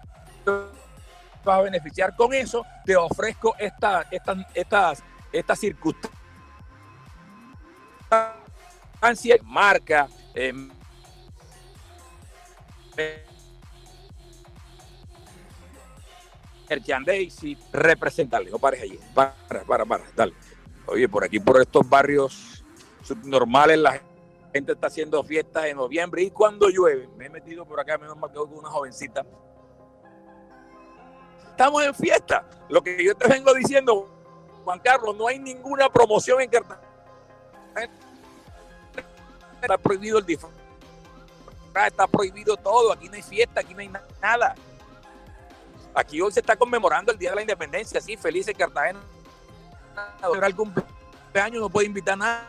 vas a beneficiar con eso, te ofrezco esta, esta, estas, estas circunstancias, marca, eh, merchandising, representarle, no pares allí, para, para, para, dale. Oye, por aquí, por estos barrios subnormales, la gente está haciendo fiestas en noviembre y cuando llueve, me he metido por acá, menos mal que con una jovencita. Estamos en fiesta. Lo que yo te vengo diciendo, Juan Carlos, no hay ninguna promoción en Cartagena. Está prohibido el disfraz, está prohibido todo, aquí no hay fiesta, aquí no hay nada. Aquí hoy se está conmemorando el Día de la Independencia, sí, feliz en Cartagena. El cumpleaños no puede invitar a nada.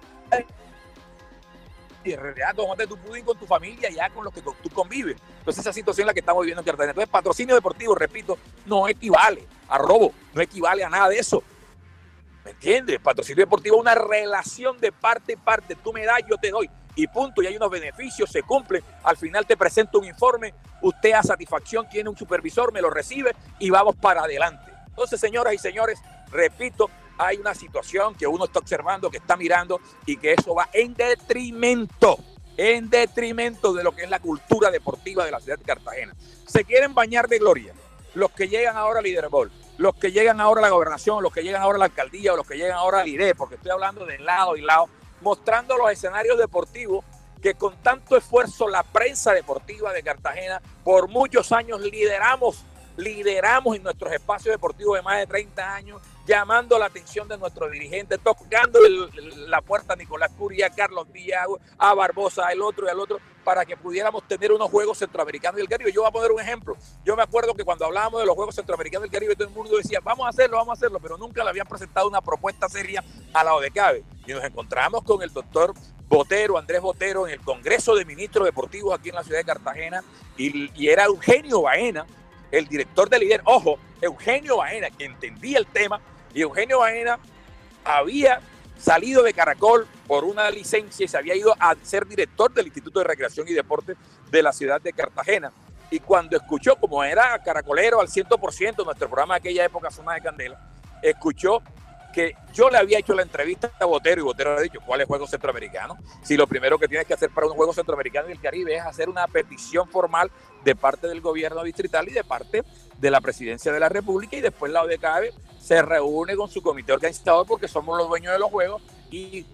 Y en realidad tómate tu pudín con tu familia, ya con los que tú convives. Entonces esa situación es la que estamos viviendo en Cartagena. Entonces patrocinio deportivo, repito, no equivale a robo, no equivale a nada de eso. ¿Me entiendes? Patrocinio deportivo es una relación de parte a parte. Tú me das, yo te doy. Y punto, y hay unos beneficios, se cumplen. Al final te presento un informe, usted a satisfacción tiene un supervisor, me lo recibe y vamos para adelante. Entonces, señoras y señores, repito, hay una situación que uno está observando, que está mirando y que eso va en detrimento, en detrimento de lo que es la cultura deportiva de la ciudad de Cartagena. Se quieren bañar de gloria los que llegan ahora al Liderbol, los que llegan ahora a la gobernación, los que llegan ahora a la alcaldía o los que llegan ahora al I D E, porque estoy hablando de lado y lado, mostrando los escenarios deportivos que con tanto esfuerzo la prensa deportiva de Cartagena por muchos años lideramos, lideramos en nuestros espacios deportivos de más de treinta años, llamando la atención de nuestros dirigentes, tocando el, la puerta a Nicolás Curia, a Carlos Díaz, a Barbosa, al otro y al otro, para que pudiéramos tener unos Juegos Centroamericanos y del Caribe. Yo voy a poner un ejemplo. Yo me acuerdo que cuando hablábamos de los Juegos Centroamericanos del Caribe, todo el mundo decía, vamos a hacerlo, vamos a hacerlo, pero nunca le habían presentado una propuesta seria a la ODECABE. Y nos encontramos con el doctor Botero, Andrés Botero, en el Congreso de Ministros Deportivos aquí en la ciudad de Cartagena, y, y era Eugenio Baena, el director del I D E. Ojo, Eugenio Baena, que entendía el tema, y Eugenio Baena había salido de Caracol por una licencia y se había ido a ser director del Instituto de Recreación y Deporte de la ciudad de Cartagena. Y cuando escuchó, como era caracolero al cien por ciento, nuestro programa de aquella época, Zona de Candela, escuchó que yo le había hecho la entrevista a Botero y Botero le ha dicho, ¿cuál es Juego Centroamericano? Si lo primero que tienes que hacer para un Juego Centroamericano y el Caribe es hacer una petición formal de parte del gobierno distrital y de parte de la presidencia de la República, y después la ODECABE se reúne con su comité organizador porque somos los dueños de los Juegos y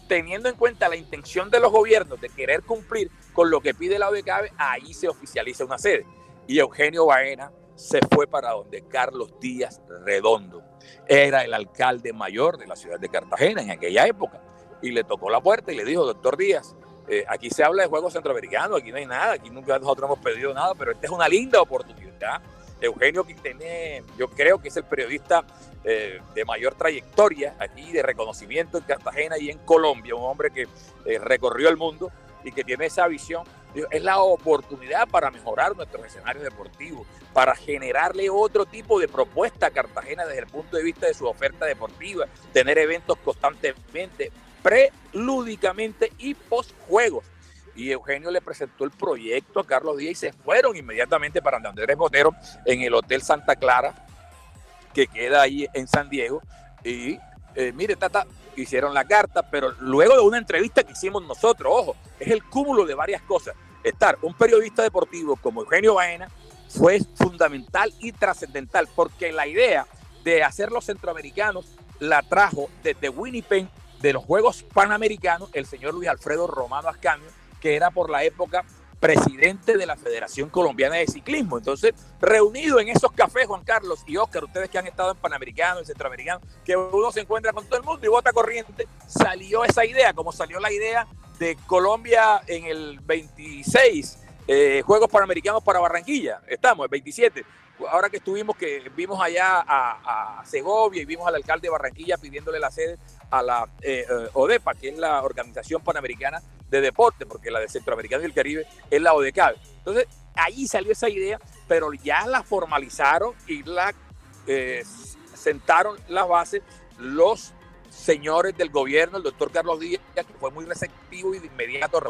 teniendo en cuenta la intención de los gobiernos de querer cumplir con lo que pide la ODECABE, ahí se oficializa una sede. Y Eugenio Baena se fue para donde Carlos Díaz Redondo era el alcalde mayor de la ciudad de Cartagena en aquella época, y le tocó la puerta y le dijo: doctor Díaz, eh, aquí se habla de juegos centroamericanos, aquí no hay nada, aquí nunca nosotros hemos pedido nada, pero esta es una linda oportunidad. Eugenio, que tiene, yo creo que es el periodista eh, de mayor trayectoria aquí, de reconocimiento en Cartagena y en Colombia, un hombre que eh, recorrió el mundo y que tiene esa visión. Es la oportunidad para mejorar nuestros escenarios deportivos, para generarle otro tipo de propuesta a Cartagena desde el punto de vista de su oferta deportiva, tener eventos constantemente, prelúdicamente y postjuegos. Y Eugenio le presentó el proyecto a Carlos Díaz y se fueron inmediatamente para Andrés Botero en el Hotel Santa Clara, que queda ahí en San Diego. Y eh, mire, Tata, hicieron la carta, pero luego de una entrevista que hicimos nosotros, ojo, es el cúmulo de varias cosas. Estar un periodista deportivo como Eugenio Baena fue fundamental y trascendental, porque la idea de hacer los centroamericanos la trajo desde Winnipeg, de los Juegos Panamericanos, el señor Luis Alfredo Romano Ascanio, que era por la época presidente de la Federación Colombiana de Ciclismo. Entonces, reunido en esos cafés, Juan Carlos y Oscar, ustedes que han estado en Panamericano, en Centroamericano, que uno se encuentra con todo el mundo y bota corriente, salió esa idea, como salió la idea de Colombia en el veintiséis, eh, Juegos Panamericanos para Barranquilla. Estamos, el veintisiete. Ahora que estuvimos, que vimos allá a, a Segovia y vimos al alcalde de Barranquilla pidiéndole la sede a la eh, eh, ODEPA, que es la Organización Panamericana de Deporte, porque la de Centroamericano y el Caribe es la ODECABE. Entonces, ahí salió esa idea, pero ya la formalizaron y la eh, sentaron las bases los señores del gobierno, el doctor Carlos Díaz, que fue muy receptivo y de inmediato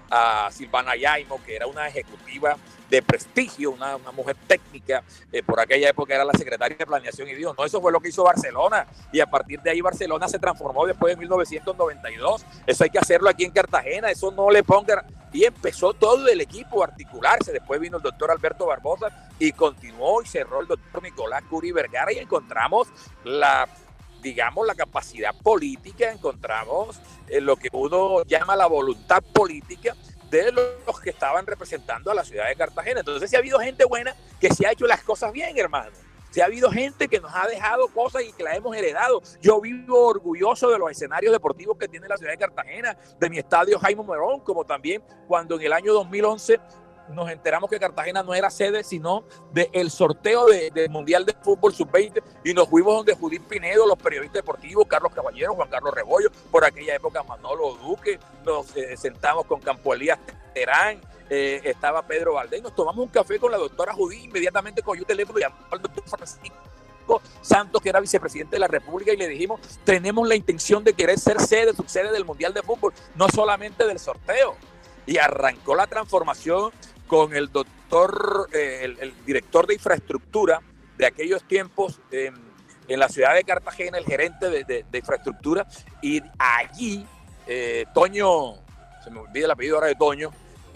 a Silvana Yaimo, que era una ejecutiva de prestigio, una, una mujer técnica, eh, por aquella época era la secretaria de Planeación, y dijo: no, eso fue lo que hizo Barcelona, y a partir de ahí Barcelona se transformó después de mil novecientos noventa y dos, eso hay que hacerlo aquí en Cartagena, eso no le ponga, y empezó todo el equipo a articularse. Después vino el doctor Alberto Barbosa y continuó y cerró el doctor Nicolás Curi Vergara, y encontramos la digamos, la capacidad política, encontramos eh, lo que uno llama la voluntad política de los que estaban representando a la ciudad de Cartagena. Entonces, sí ha habido gente buena que se ha hecho las cosas bien, hermano. Sí ha habido gente que nos ha dejado cosas y que las hemos heredado. Yo vivo orgulloso de los escenarios deportivos que tiene la ciudad de Cartagena, de mi estadio Jaime Morón, como también cuando en el año dos mil once nos enteramos que Cartagena no era sede, sino del sorteo del de Mundial de Fútbol sub veinte, y nos fuimos donde Judith Pinedo, los periodistas deportivos, Carlos Caballero, Juan Carlos Rebollo, por aquella época Manolo Duque, nos eh, sentamos con Campo Elías Terán, eh, estaba Pedro Valdés, nos tomamos un café con la doctora Judith, inmediatamente cogió el teléfono y llamó al doctor Francisco Santos, que era vicepresidente de la República, y le dijimos: tenemos la intención de querer ser sede, subsede del Mundial de Fútbol, no solamente del sorteo. Y arrancó la transformación con el doctor, eh, el, el director de infraestructura de aquellos tiempos eh, en la ciudad de Cartagena, el gerente de, de, de infraestructura, y allí eh, Toño, se me olvida el apellido ahora de Toño,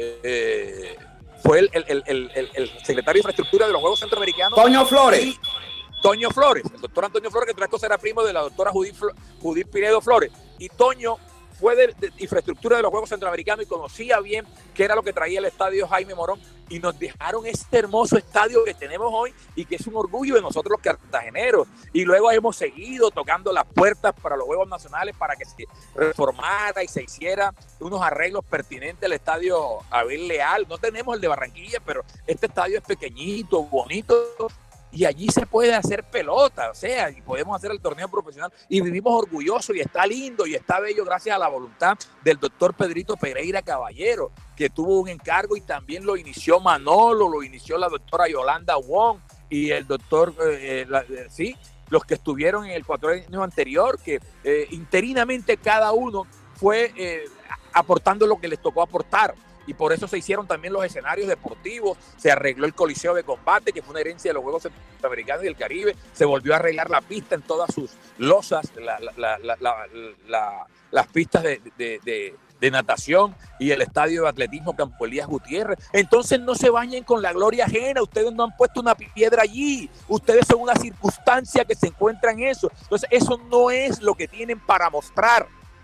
eh, fue el, el, el, el, el secretario de infraestructura de los Juegos Centroamericanos. Toño Flores. Y, Toño Flores, el doctor Antonio Flores, que otra cosa era primo de la doctora Judith, Judith Pinedo Flores. Y Toño fue de, de infraestructura de los Juegos Centroamericanos y conocía bien qué era lo que traía el estadio Jaime Morón, y nos dejaron este hermoso estadio que tenemos hoy y que es un orgullo de nosotros los cartageneros. Y luego hemos seguido tocando las puertas para los Juegos Nacionales para que se reformara y se hiciera unos arreglos pertinentes al estadio Abel Leal. No tenemos el de Barranquilla, pero este estadio es pequeñito, bonito, y allí se puede hacer pelota, o sea, y podemos hacer el torneo profesional, y vivimos orgullosos, y está lindo y está bello gracias a la voluntad del doctor Pedrito Pereira Caballero, que tuvo un encargo, y también lo inició Manolo, lo inició la doctora Yolanda Wong y el doctor, eh, la, eh, sí, los que estuvieron en el cuatrienio anterior, que eh, interinamente cada uno fue eh, aportando lo que les tocó aportar. Y por eso se hicieron también los escenarios deportivos, se arregló el Coliseo de Combate, que fue una herencia de los Juegos Centroamericanos y del Caribe, se volvió a arreglar la pista en todas sus losas, la, la, la, la, la, la, las pistas de, de, de, de natación y el estadio de atletismo Campo Elías Gutiérrez. Entonces no se bañen con la gloria ajena, ustedes no han puesto una piedra allí, ustedes son una circunstancia que se encuentra en eso. Entonces eso no es lo que tienen para mostrar.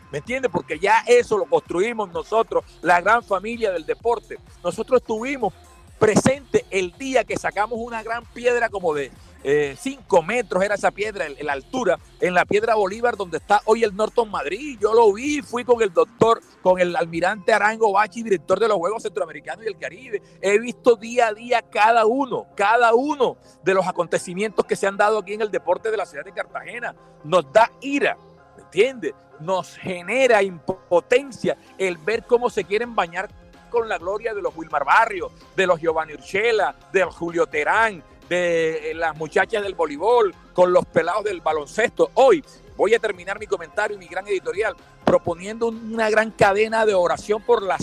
¿Me entiendes? Porque ya eso lo construimos nosotros, la gran familia del deporte. Nosotros estuvimos presentes el día que sacamos una gran piedra como de cinco eh, metros, era esa piedra, en la altura, en la Piedra Bolívar, donde está hoy el Norton Madrid. Yo lo vi, fui con el doctor, con el almirante Arango Bachi, director de los Juegos Centroamericanos y del Caribe. He visto día a día cada uno, cada uno de los acontecimientos que se han dado aquí en el deporte de la ciudad de Cartagena. Nos da ira, ¿me entiendes? Nos genera impotencia el ver cómo se quieren bañar con la gloria de los Wilmar Barrios, de los Giovanni Urshela, del Julio Terán, de las muchachas del voleibol, con los pelados del baloncesto. Hoy voy a terminar mi comentario y mi gran editorial proponiendo una gran cadena de oración por la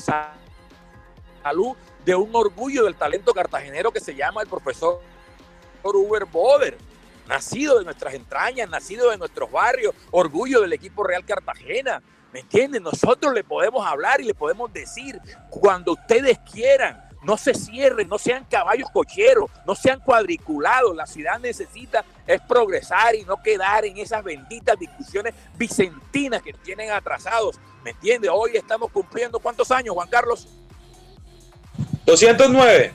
salud de un orgullo del talento cartagenero que se llama el profesor Uber Boder, nacido de nuestras entrañas, nacido de nuestros barrios, orgullo del equipo Real Cartagena. ¿Me entienden? Nosotros le podemos hablar y le podemos decir cuando ustedes quieran. No se cierren, no sean caballos cocheros, no sean cuadriculados. La ciudad necesita es progresar y no quedar en esas benditas discusiones vicentinas que tienen atrasados. ¿Me entiende? Hoy estamos cumpliendo ¿cuántos años, Juan Carlos? doscientos nueve.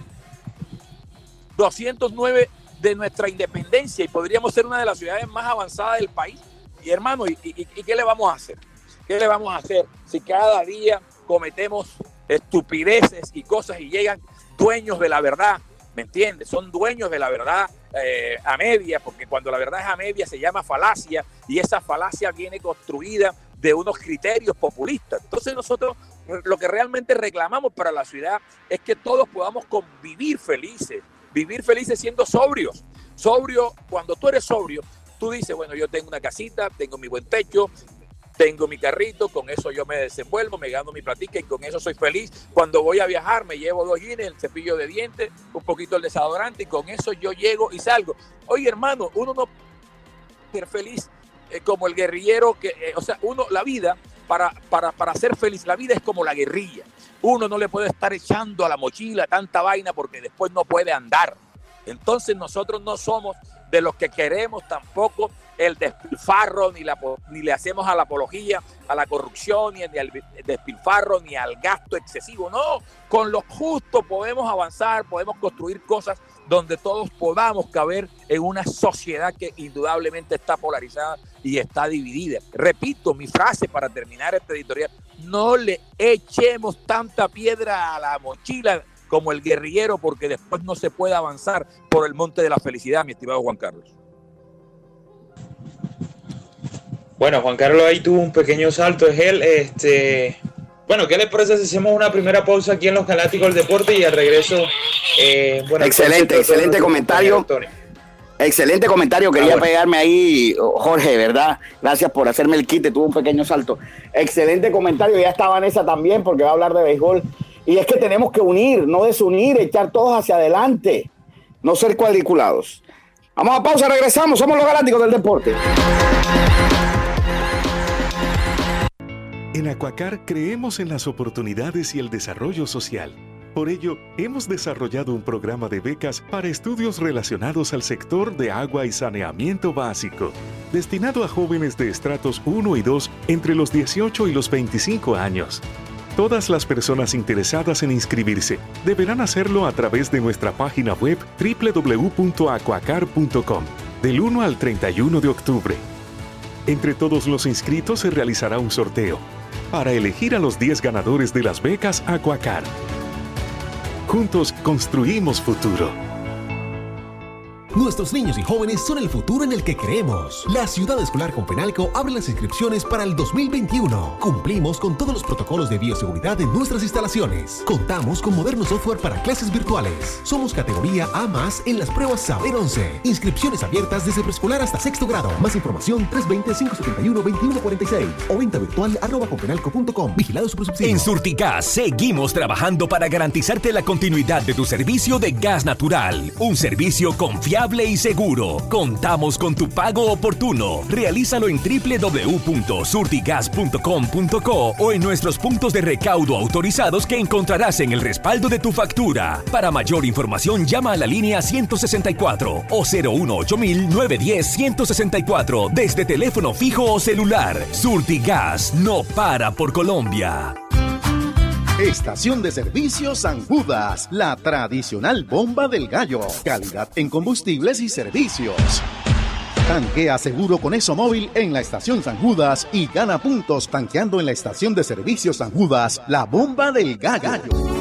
doscientos nueve de nuestra independencia y podríamos ser una de las ciudades más avanzadas del país. Y hermano, ¿y, y, y qué le vamos a hacer? ¿Qué le vamos a hacer si cada día cometemos estupideces y cosas y llegan dueños de la verdad? ¿Me entiendes? Son dueños de la verdad eh, a media, porque cuando la verdad es a media se llama falacia y esa falacia viene construida de unos criterios populistas. Entonces nosotros lo que realmente reclamamos para la ciudad es que todos podamos convivir felices, vivir felices siendo sobrios. Sobrio, cuando tú eres sobrio, tú dices, bueno, yo tengo una casita, tengo mi buen techo, tengo mi carrito, con eso yo me desenvuelvo, me gano mi platica y con eso soy feliz. Cuando voy a viajar me llevo dos jeans, el cepillo de dientes, un poquito el desodorante y con eso yo llego y salgo. Oye, hermano, uno no puede ser feliz eh, como el guerrillero, que, eh, o sea, uno, la vida, para, para, para ser feliz, la vida es como la guerrilla. Uno no le puede estar echando a la mochila tanta vaina porque después no puede andar. Entonces nosotros no somos de los que queremos tampoco el despilfarro, ni, la, ni le hacemos a la apología a la corrupción, ni al despilfarro, ni al gasto excesivo. No, con lo justo podemos avanzar, podemos construir cosas donde todos podamos caber en una sociedad que indudablemente está polarizada y está dividida. Repito mi frase para terminar este editorial: no le echemos tanta piedra a la mochila como el guerrillero, porque después no se puede avanzar por el monte de la felicidad, mi estimado Juan Carlos. Bueno, Juan Carlos ahí tuvo un pequeño salto, es él. Este, bueno, ¿qué les parece si hacemos una primera pausa aquí en Los Galácticos del Deporte y al regreso? Eh, bueno, excelente, excelente comentario. Excelente comentario, quería ah, bueno. pegarme ahí, Jorge, ¿verdad? Gracias por hacerme el quite, tuvo un pequeño salto. Excelente comentario, ya está Vanessa también porque va a hablar de béisbol. Y es que tenemos que unir, no desunir, echar todos hacia adelante, no ser cuadriculados. Vamos a pausa, regresamos, somos Los Galácticos del Deporte. En Aquacar creemos en las oportunidades y el desarrollo social. Por ello, hemos desarrollado un programa de becas para estudios relacionados al sector de agua y saneamiento básico, destinado a jóvenes de estratos uno y dos entre los dieciocho y los veinticinco años. Todas las personas interesadas en inscribirse deberán hacerlo a través de nuestra página web doble u doble u doble u punto aquacar punto com del uno al treinta y uno de octubre. Entre todos los inscritos se realizará un sorteo para elegir a los diez ganadores de las becas Aquacar. Juntos construimos futuro. Nuestros niños y jóvenes son el futuro en el que creemos. La Ciudad Escolar con Fenalco abre las inscripciones para el dos mil veintiuno. Cumplimos con todos los protocolos de bioseguridad en nuestras instalaciones. Contamos con moderno software para clases virtuales. Somos categoría A más en las pruebas Saber once. Inscripciones abiertas desde preescolar hasta sexto grado. Más información tres dos cero, cinco siete uno, dos uno cuatro seis o venta virtual arroba confenalco punto com. Vigilado Supersubsidio. En Surtigas seguimos trabajando para garantizarte la continuidad de tu servicio de gas natural. Un servicio confiable confiable y seguro. Contamos con tu pago oportuno. Realízalo en doble u doble u doble u punto surtigas punto com punto co o en nuestros puntos de recaudo autorizados que encontrarás en el respaldo de tu factura. Para mayor información, llama a la línea ciento sesenta y cuatro o cero uno ocho mil nueve diez ciento sesenta y cuatro desde teléfono fijo o celular. Surtigas no para por Colombia. Estación de Servicio San Judas, la tradicional bomba del gallo. Calidad en combustibles y servicios. Tanquea seguro con ExoMóvil en la Estación San Judas y gana puntos tanqueando en la Estación de Servicio San Judas, la bomba del gallo.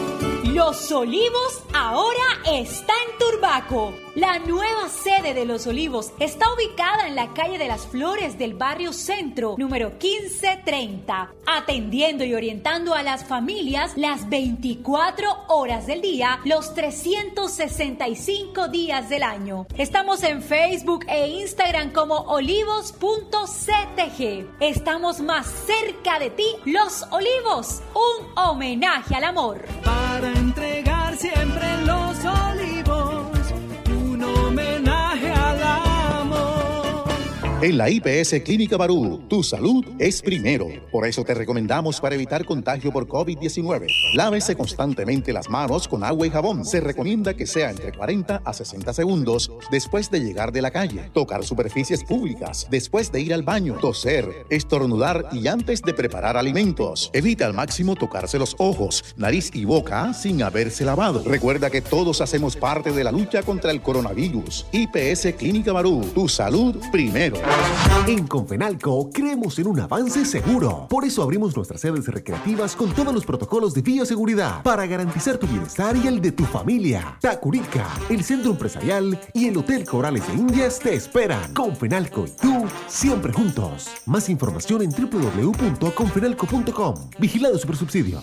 Los Olivos ahora está en Turbaco. La nueva sede de Los Olivos está ubicada en la calle de las Flores del barrio Centro, número quince treinta, atendiendo y orientando a las familias las veinticuatro horas del día, los trescientos sesenta y cinco días del año. Estamos en Facebook e Instagram como olivos punto c t g. Estamos más cerca de ti, Los Olivos, un homenaje al amor. Para entregar siempre Los Olivos, un homenaje al amor. En la I P S Clínica Barú, tu salud es primero. Por eso te recomendamos para evitar contagio por COVID diecinueve. Lávese constantemente las manos con agua y jabón. Se recomienda que sea entre cuarenta a sesenta segundos después de llegar de la calle. Tocar superficies públicas, después de ir al baño, toser, estornudar y antes de preparar alimentos. Evita al máximo tocarse los ojos, nariz y boca sin haberse lavado. Recuerda que todos hacemos parte de la lucha contra el coronavirus. I P S Clínica Barú, tu salud primero. En Confenalco creemos en un avance seguro. Por eso abrimos nuestras sedes recreativas con todos los protocolos de bioseguridad para garantizar tu bienestar y el de tu familia. Tacurica, el Centro Empresarial y el Hotel Corales de Indias te esperan. Confenalco y tú, siempre juntos. Más información en doble u doble u doble u punto confenalco punto com. Vigilado Supersubsidio.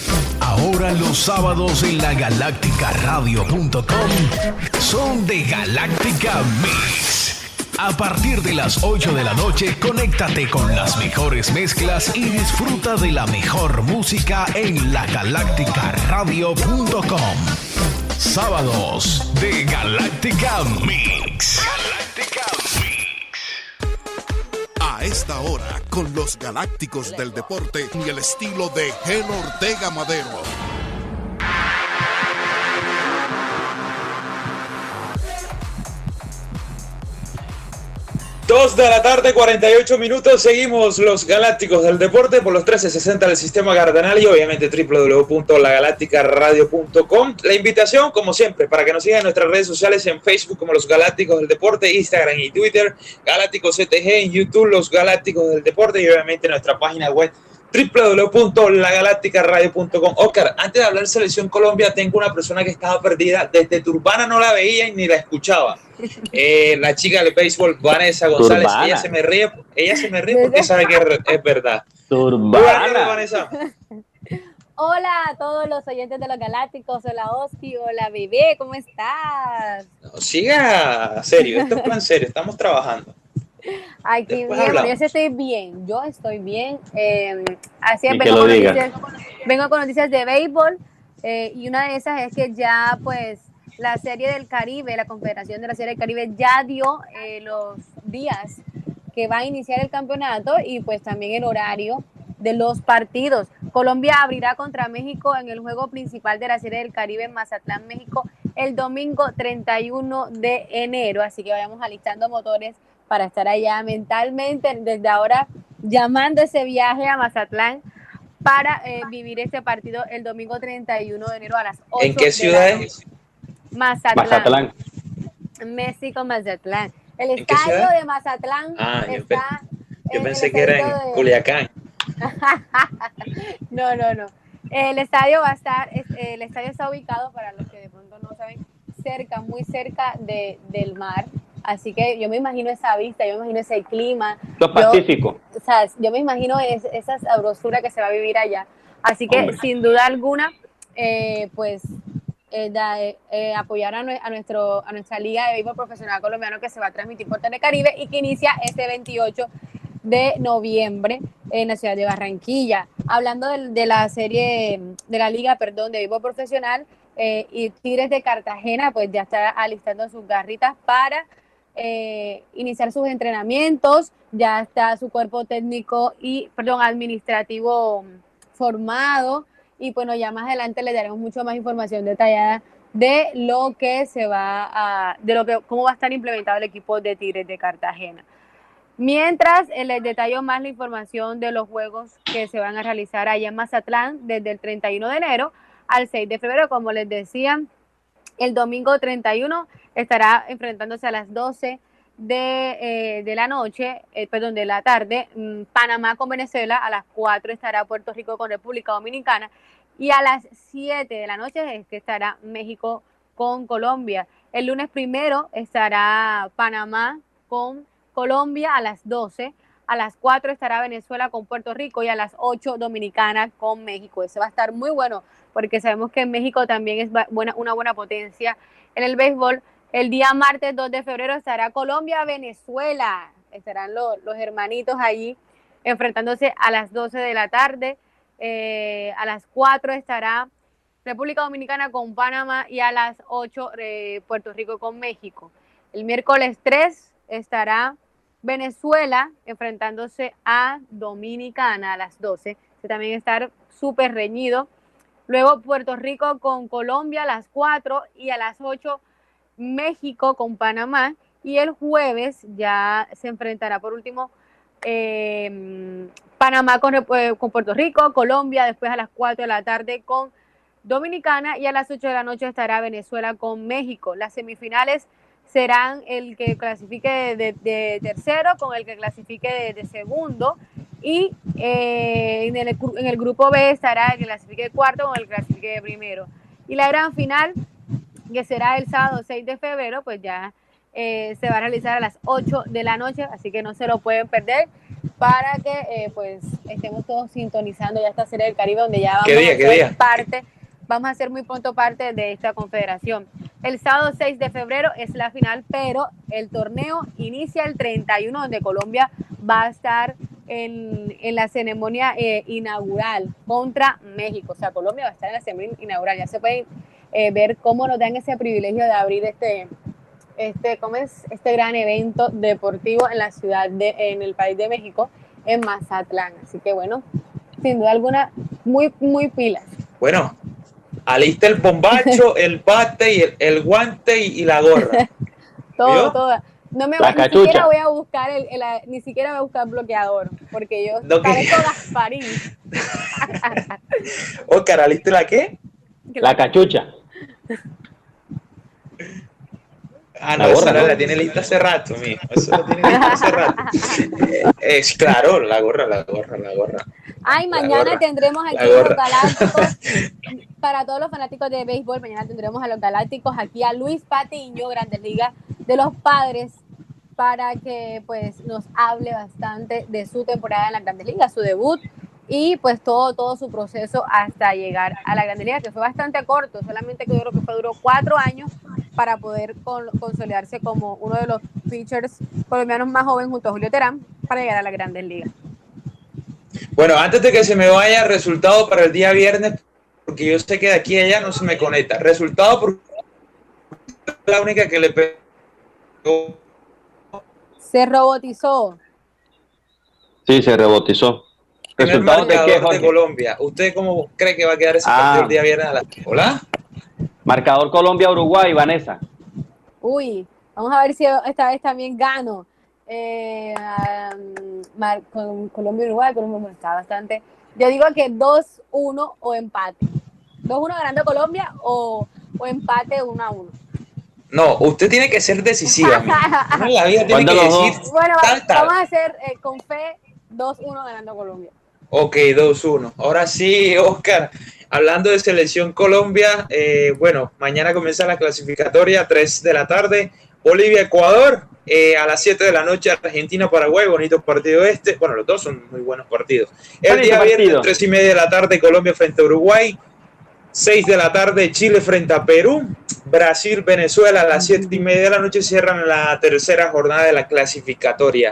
Ahora los sábados en la galáctica radio punto com son de Galáctica Mix. A partir de las ocho de la noche, conéctate con las mejores mezclas y disfruta de la mejor música en la galáctica radio punto com. Sábados de Galáctica Mix. Galáctica Mix. A esta hora, con los Galácticos del Deporte y el estilo de Geno Ortega Madero. Dos de la tarde, cuarenta y ocho minutos. Seguimos los Galácticos del Deporte por los trece sesenta del Sistema Cardenal y obviamente doble u doble u doble u punto la galáctica radio punto com. La invitación, como siempre, para que nos sigan en nuestras redes sociales en Facebook como los Galácticos del Deporte, Instagram y Twitter, Galácticos C T G, en YouTube los Galácticos del Deporte y obviamente nuestra página web doble u doble u doble u punto la galáctica radio punto com. Oscar, antes de hablar de Selección Colombia, tengo una persona que estaba perdida. Desde Turbana no la veía y ni la escuchaba. Eh, la chica del béisbol, Vanessa González. Turbana. Ella se me ríe, ella se me ríe porque sabe que es verdad. Turbana. Vanessa. Hola a todos los oyentes de los Galácticos. Hola, Oski. Hola, bebé. ¿Cómo estás? No, siga serio. Esto es plan serio. Estamos trabajando. Aquí bien, bueno, yo estoy bien, yo estoy bien. Eh, así es, vengo con, noticias, vengo con noticias de béisbol eh, y una de esas es que ya pues la Serie del Caribe, la Confederación de la Serie del Caribe ya dio eh, los días que va a iniciar el campeonato y pues también el horario de los partidos. Colombia abrirá contra México en el juego principal de la Serie del Caribe en Mazatlán, México, el domingo treinta y uno de enero, así que vayamos alistando motores para estar allá mentalmente, desde ahora llamando ese viaje a Mazatlán para eh, vivir este partido el domingo treinta y uno de enero a las ocho. ¿En qué ciudad es? Mazatlán. Mazatlán. México, Mazatlán. El estadio de Mazatlán ah, está... Yo, pe yo pensé que era en de... Culiacán. no, no, no. El estadio va a estar, el estadio está ubicado, para los que de pronto no saben, cerca, muy cerca de, del mar. Así que yo me imagino esa vista, yo me imagino ese clima. Lo Pacífico. Yo, o sea, yo me imagino es, esa sabrosura que se va a vivir allá. Así que, Hombre. sin duda alguna, eh, pues, eh, da, eh, apoyar a, nue a, nuestro, a nuestra Liga de Béisbol Profesional Colombiano que se va a transmitir por Telecaribe y que inicia este veintiocho de noviembre en la ciudad de Barranquilla. Hablando de, de la serie, de la Liga, perdón, de Béisbol Profesional, eh, y Tigres de Cartagena pues ya está alistando sus garritas para eh, iniciar sus entrenamientos. Ya está su cuerpo técnico y, perdón, administrativo formado, y bueno, ya más adelante les daremos mucho más información detallada de lo que se va a, de lo que, cómo va a estar implementado el equipo de Tigres de Cartagena. Mientras, eh, les detallo más la información de los juegos que se van a realizar allá en Mazatlán desde el treinta y uno de enero al seis de febrero. Como les decía, el domingo treinta y uno estará enfrentándose a las doce de, eh, de la noche, eh, perdón, de la tarde, mmm, Panamá con Venezuela. A las cuatro estará Puerto Rico con República Dominicana, y a las siete de la noche es que estará México con Colombia. El lunes primero estará Panamá con Colombia a las doce, a las cuatro estará Venezuela con Puerto Rico, y a las ocho Dominicana con México. Ese va a estar muy bueno, porque sabemos que México también es buena, una buena potencia en el béisbol. El día martes dos de febrero estará Colombia-Venezuela. Estarán los, los hermanitos allí enfrentándose a las doce de la tarde. Eh, a las cuatro estará República Dominicana con Panamá, y a las ocho eh, Puerto Rico con México. El miércoles tres estará Venezuela enfrentándose a Dominicana a las doce. Que también estar súper reñido. Luego Puerto Rico con Colombia a las cuatro, y a las ocho México con Panamá, y el jueves ya se enfrentará por último eh, Panamá con, eh, con Puerto Rico, Colombia después a las cuatro de la tarde con Dominicana, y a las ocho de la noche estará Venezuela con México. Las semifinales serán el que clasifique de, de, de tercero con el que clasifique de, de segundo, y eh, en, el, en el grupo B estará el que clasifique de cuarto con el que clasifique de primero. Y la gran final, que será el sábado seis de febrero, pues ya eh, se va a realizar a las ocho de la noche, así que no se lo pueden perder, para que eh, pues estemos todos sintonizando ya esta Serie del Caribe, donde ya vamos día, a ser parte, vamos a ser muy pronto parte de esta confederación. El sábado seis de febrero es la final, pero el torneo inicia el treinta y uno, donde Colombia va a estar en, en la ceremonia eh, inaugural contra México. O sea, Colombia va a estar en la ceremonia inaugural. Ya se pueden eh, ver cómo nos dan ese privilegio de abrir este, este, ¿cómo es? este gran evento deportivo en la ciudad, de, en el país de México, en Mazatlán. Así que bueno, sin duda alguna, muy, muy pilas. Bueno, alista el bombacho, el bate, y el, el guante y, y la gorra. Todo, todo. No me, ni siquiera voy a buscar el, el, el, ni siquiera voy a buscar bloqueador, porque yo no parezco Gasparín. Oscar, ¿alista la qué? La cachucha. Ah, no, esa la, la tiene lista hace rato, mijo. Eso la tiene lista hace rato. Es claro, la gorra, la gorra, la gorra. Ay, mañana gorra, tendremos aquí a los Galácticos. Para todos los fanáticos de béisbol, mañana tendremos a los Galácticos aquí a Luis Patiño, Grandes Ligas de los Padres, para que pues nos hable bastante de su temporada en la Grandes Ligas, su debut, y pues todo, todo su proceso hasta llegar a la Grandes Ligas, que fue bastante corto, solamente que yo creo que fue, duró cuatro años para poder con, consolidarse como uno de los pitchers colombianos más jóvenes junto a Julio Terán para llegar a la Grandes Ligas. Bueno, antes de que se me vaya, resultado para el día viernes, porque yo sé que de aquí a allá no se me conecta. Resultado por la única que le pegó. Se robotizó. Sí, se robotizó. Resultado de qué, de Colombia. ¿Usted cómo cree que va a quedar ese ah. partido el día viernes a la... ¿Hola? Marcador Colombia-Uruguay, Vanessa. Uy, vamos a ver si esta vez también gano. Eh, um, Mar, con Colombia-Uruguay, Colombia está bastante. Yo digo que dos uno o empate. dos uno ganando Colombia o, o empate uno a uno. No, usted tiene que ser decisiva. No, la vida tiene que decir. Bueno, tal, tal. Vamos a hacer eh, con fe dos uno ganando Colombia. Ok, dos uno. Ahora sí, Oscar. Hablando de Selección Colombia, eh, bueno, mañana comienza la clasificatoria, tres de la tarde, Bolivia-Ecuador, eh, a las siete de la noche Argentina-Paraguay, bonito partido este, bueno, los dos son muy buenos partidos. El día viernes, tres y media de la tarde, Colombia frente a Uruguay, seis de la tarde, Chile frente a Perú, Brasil-Venezuela a las siete y media de la noche, cierran la tercera jornada de la clasificatoria.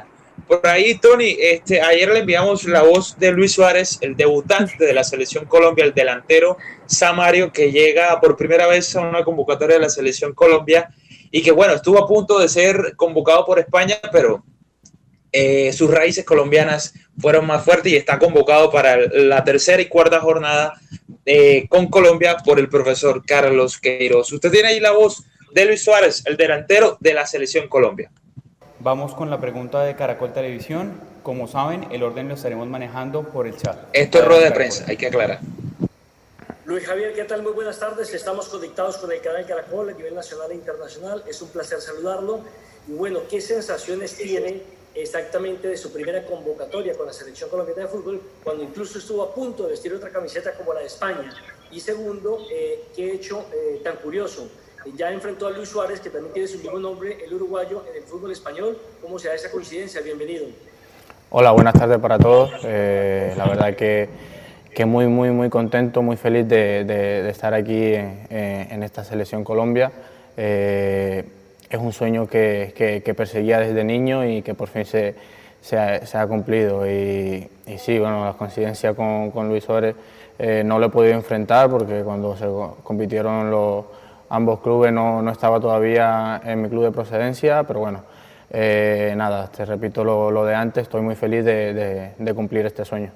Por ahí, Tony, este, ayer le enviamos la voz de Luis Suárez, el debutante de la Selección Colombia, el delantero Samario, que llega por primera vez a una convocatoria de la Selección Colombia y que, bueno, estuvo a punto de ser convocado por España, pero eh, sus raíces colombianas fueron más fuertes y está convocado para la tercera y cuarta jornada eh, con Colombia por el profesor Carlos Queiroz. Usted tiene ahí la voz de Luis Suárez, el delantero de la Selección Colombia. Vamos con la pregunta de Caracol Televisión. Como saben, el orden lo estaremos manejando por el chat. Esto es rueda de prensa, hay que aclarar. Luis Javier, ¿qué tal? Muy buenas tardes. Estamos conectados con el canal Caracol a nivel nacional e internacional. Es un placer saludarlo. Y bueno, ¿qué sensaciones tiene exactamente de su primera convocatoria con la Selección Colombiana de Fútbol, cuando incluso estuvo a punto de vestir otra camiseta como la de España? Y segundo, eh, ¿qué hecho eh, tan curioso? Ya enfrentó a Luis Suárez, que también tiene su mismo nombre, el uruguayo, en el fútbol español. ¿Cómo se da esa coincidencia? Bienvenido. Hola, buenas tardes para todos. Eh, la verdad que, que muy, muy, muy contento, muy feliz de, de, de estar aquí en, en esta Selección Colombia. Eh, es un sueño que, que, que perseguía desde niño y que por fin se, se, ha, se ha cumplido. Y, y sí, bueno, la coincidencia con, con Luis Suárez eh, no lo he podido enfrentar porque cuando se compitieron los ambos clubes no, no estaba todavía en mi club de procedencia, pero bueno, eh, nada, te repito lo, lo de antes, estoy muy feliz de, de, de cumplir este sueño.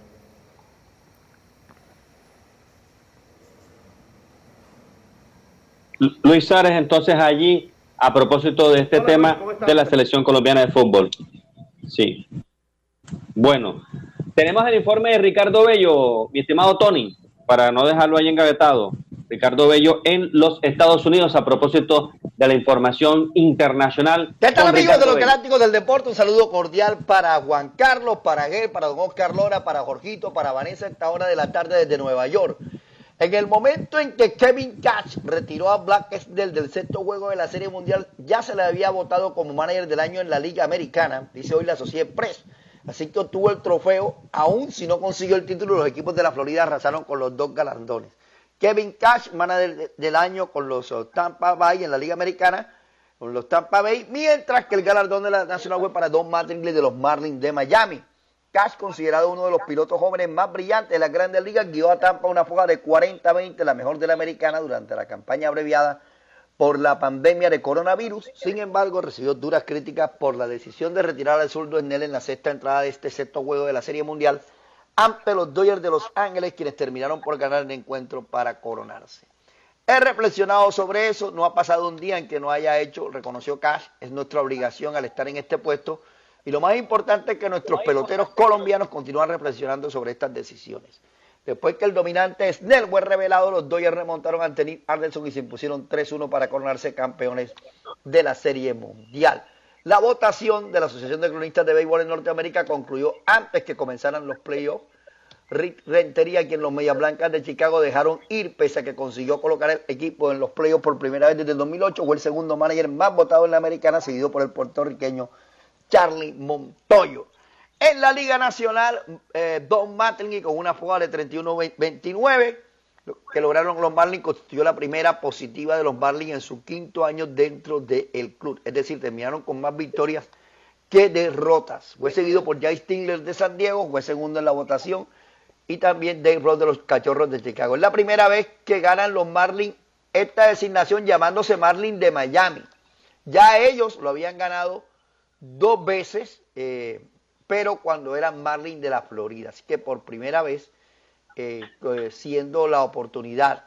Luis Suárez, entonces allí, a propósito de este Hola, tema de la Selección Colombiana de Fútbol. Sí. Bueno, tenemos el informe de Ricardo Bello, mi estimado Tony, para no dejarlo ahí engavetado. Ricardo Bello en los Estados Unidos a propósito de la información internacional. ¿Qué tal, amigos de los Galácticos del Deporte? Un saludo cordial para Juan Carlos, para Gel, para don Oscar Lora, para Jorgito, para Vanessa a esta hora de la tarde desde Nueva York. En el momento en que Kevin Cash retiró a Black Snell del sexto juego de la Serie Mundial, ya se le había votado como manager del año en la Liga Americana, dice hoy la Associated Press. Así que obtuvo el trofeo, aún si no consiguió el título, los equipos de la Florida arrasaron con los dos galardones. Kevin Cash, manager del año con los Tampa Bay en la Liga Americana, con los Tampa Bay, mientras que el galardón de la Nacional fue para Don Mattingly de los Marlins de Miami. Cash, considerado uno de los pilotos jóvenes más brillantes de las Grandes Ligas, guió a Tampa una fuga de cuarenta a veinte, la mejor de la Americana, durante la campaña abreviada por la pandemia de coronavirus. Sin embargo, recibió duras críticas por la decisión de retirar al zurdo Snell en la sexta entrada de este sexto juego de la Serie Mundial ante los Dodgers de Los Ángeles, quienes terminaron por ganar el encuentro para coronarse. He reflexionado sobre eso, no ha pasado un día en que no haya hecho, reconoció Cash, es nuestra obligación al estar en este puesto, y lo más importante es que nuestros peloteros colombianos continúan reflexionando sobre estas decisiones. Después que el dominante Snell fue revelado, los Dodgers remontaron ante Nick Anderson y se impusieron tres uno para coronarse campeones de la Serie Mundial. La votación de la Asociación de Cronistas de Béisbol en Norteamérica concluyó antes que comenzaran los playoffs. Rick Rentería, quien los Medias Blancas de Chicago dejaron ir, pese a que consiguió colocar el equipo en los playoffs por primera vez desde el dos mil ocho, fue el segundo manager más votado en la americana, seguido por el puertorriqueño Charlie Montoyo. En la Liga Nacional, eh, Don Mattingly con una fuga de treinta y uno a veintinueve, que lograron los Marlins, constituyó la primera positiva de los Marlins en su quinto año dentro del club. Es decir, terminaron con más victorias que derrotas. Fue seguido por Jay Stingler de San Diego, fue segundo en la votación, y también Dave Ross de los Cachorros de Chicago. Es la primera vez que ganan los Marlins esta designación llamándose Marlins de Miami. Ya ellos lo habían ganado dos veces, eh, pero cuando eran Marlins de la Florida. Así que por primera vez, eh, eh, siendo la oportunidad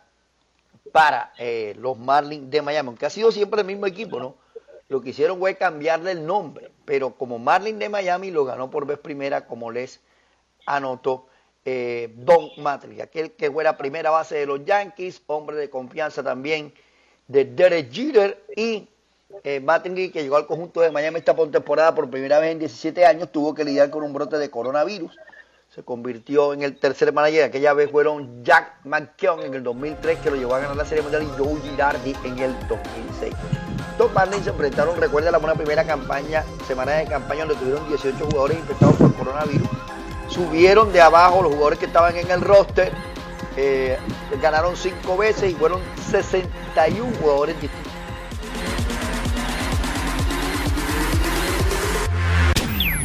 para eh, los Marlins de Miami, aunque ha sido siempre el mismo equipo, ¿no? Lo que hicieron fue cambiarle el nombre, pero como Marlins de Miami lo ganó por vez primera, como les anotó eh, Don Mattingly, aquel que fue la primera base de los Yankees, hombre de confianza también de Derek Jeter, y eh, Mattingly, que llegó al conjunto de Miami esta postemporada por primera vez en diecisiete años, tuvo que lidiar con un brote de coronavirus. Se convirtió en el tercer manager. Aquella vez fueron Jack McKeown en el dos mil tres, que lo llevó a ganar la Serie Mundial, y Joe Girardi en el dos mil seis. Los Marlins se enfrentaron, recuerda, la buena primera campaña, semana de campaña, donde tuvieron dieciocho jugadores infectados por coronavirus. Subieron de abajo los jugadores que estaban en el roster, eh, ganaron cinco veces y fueron sesenta y uno jugadores distintos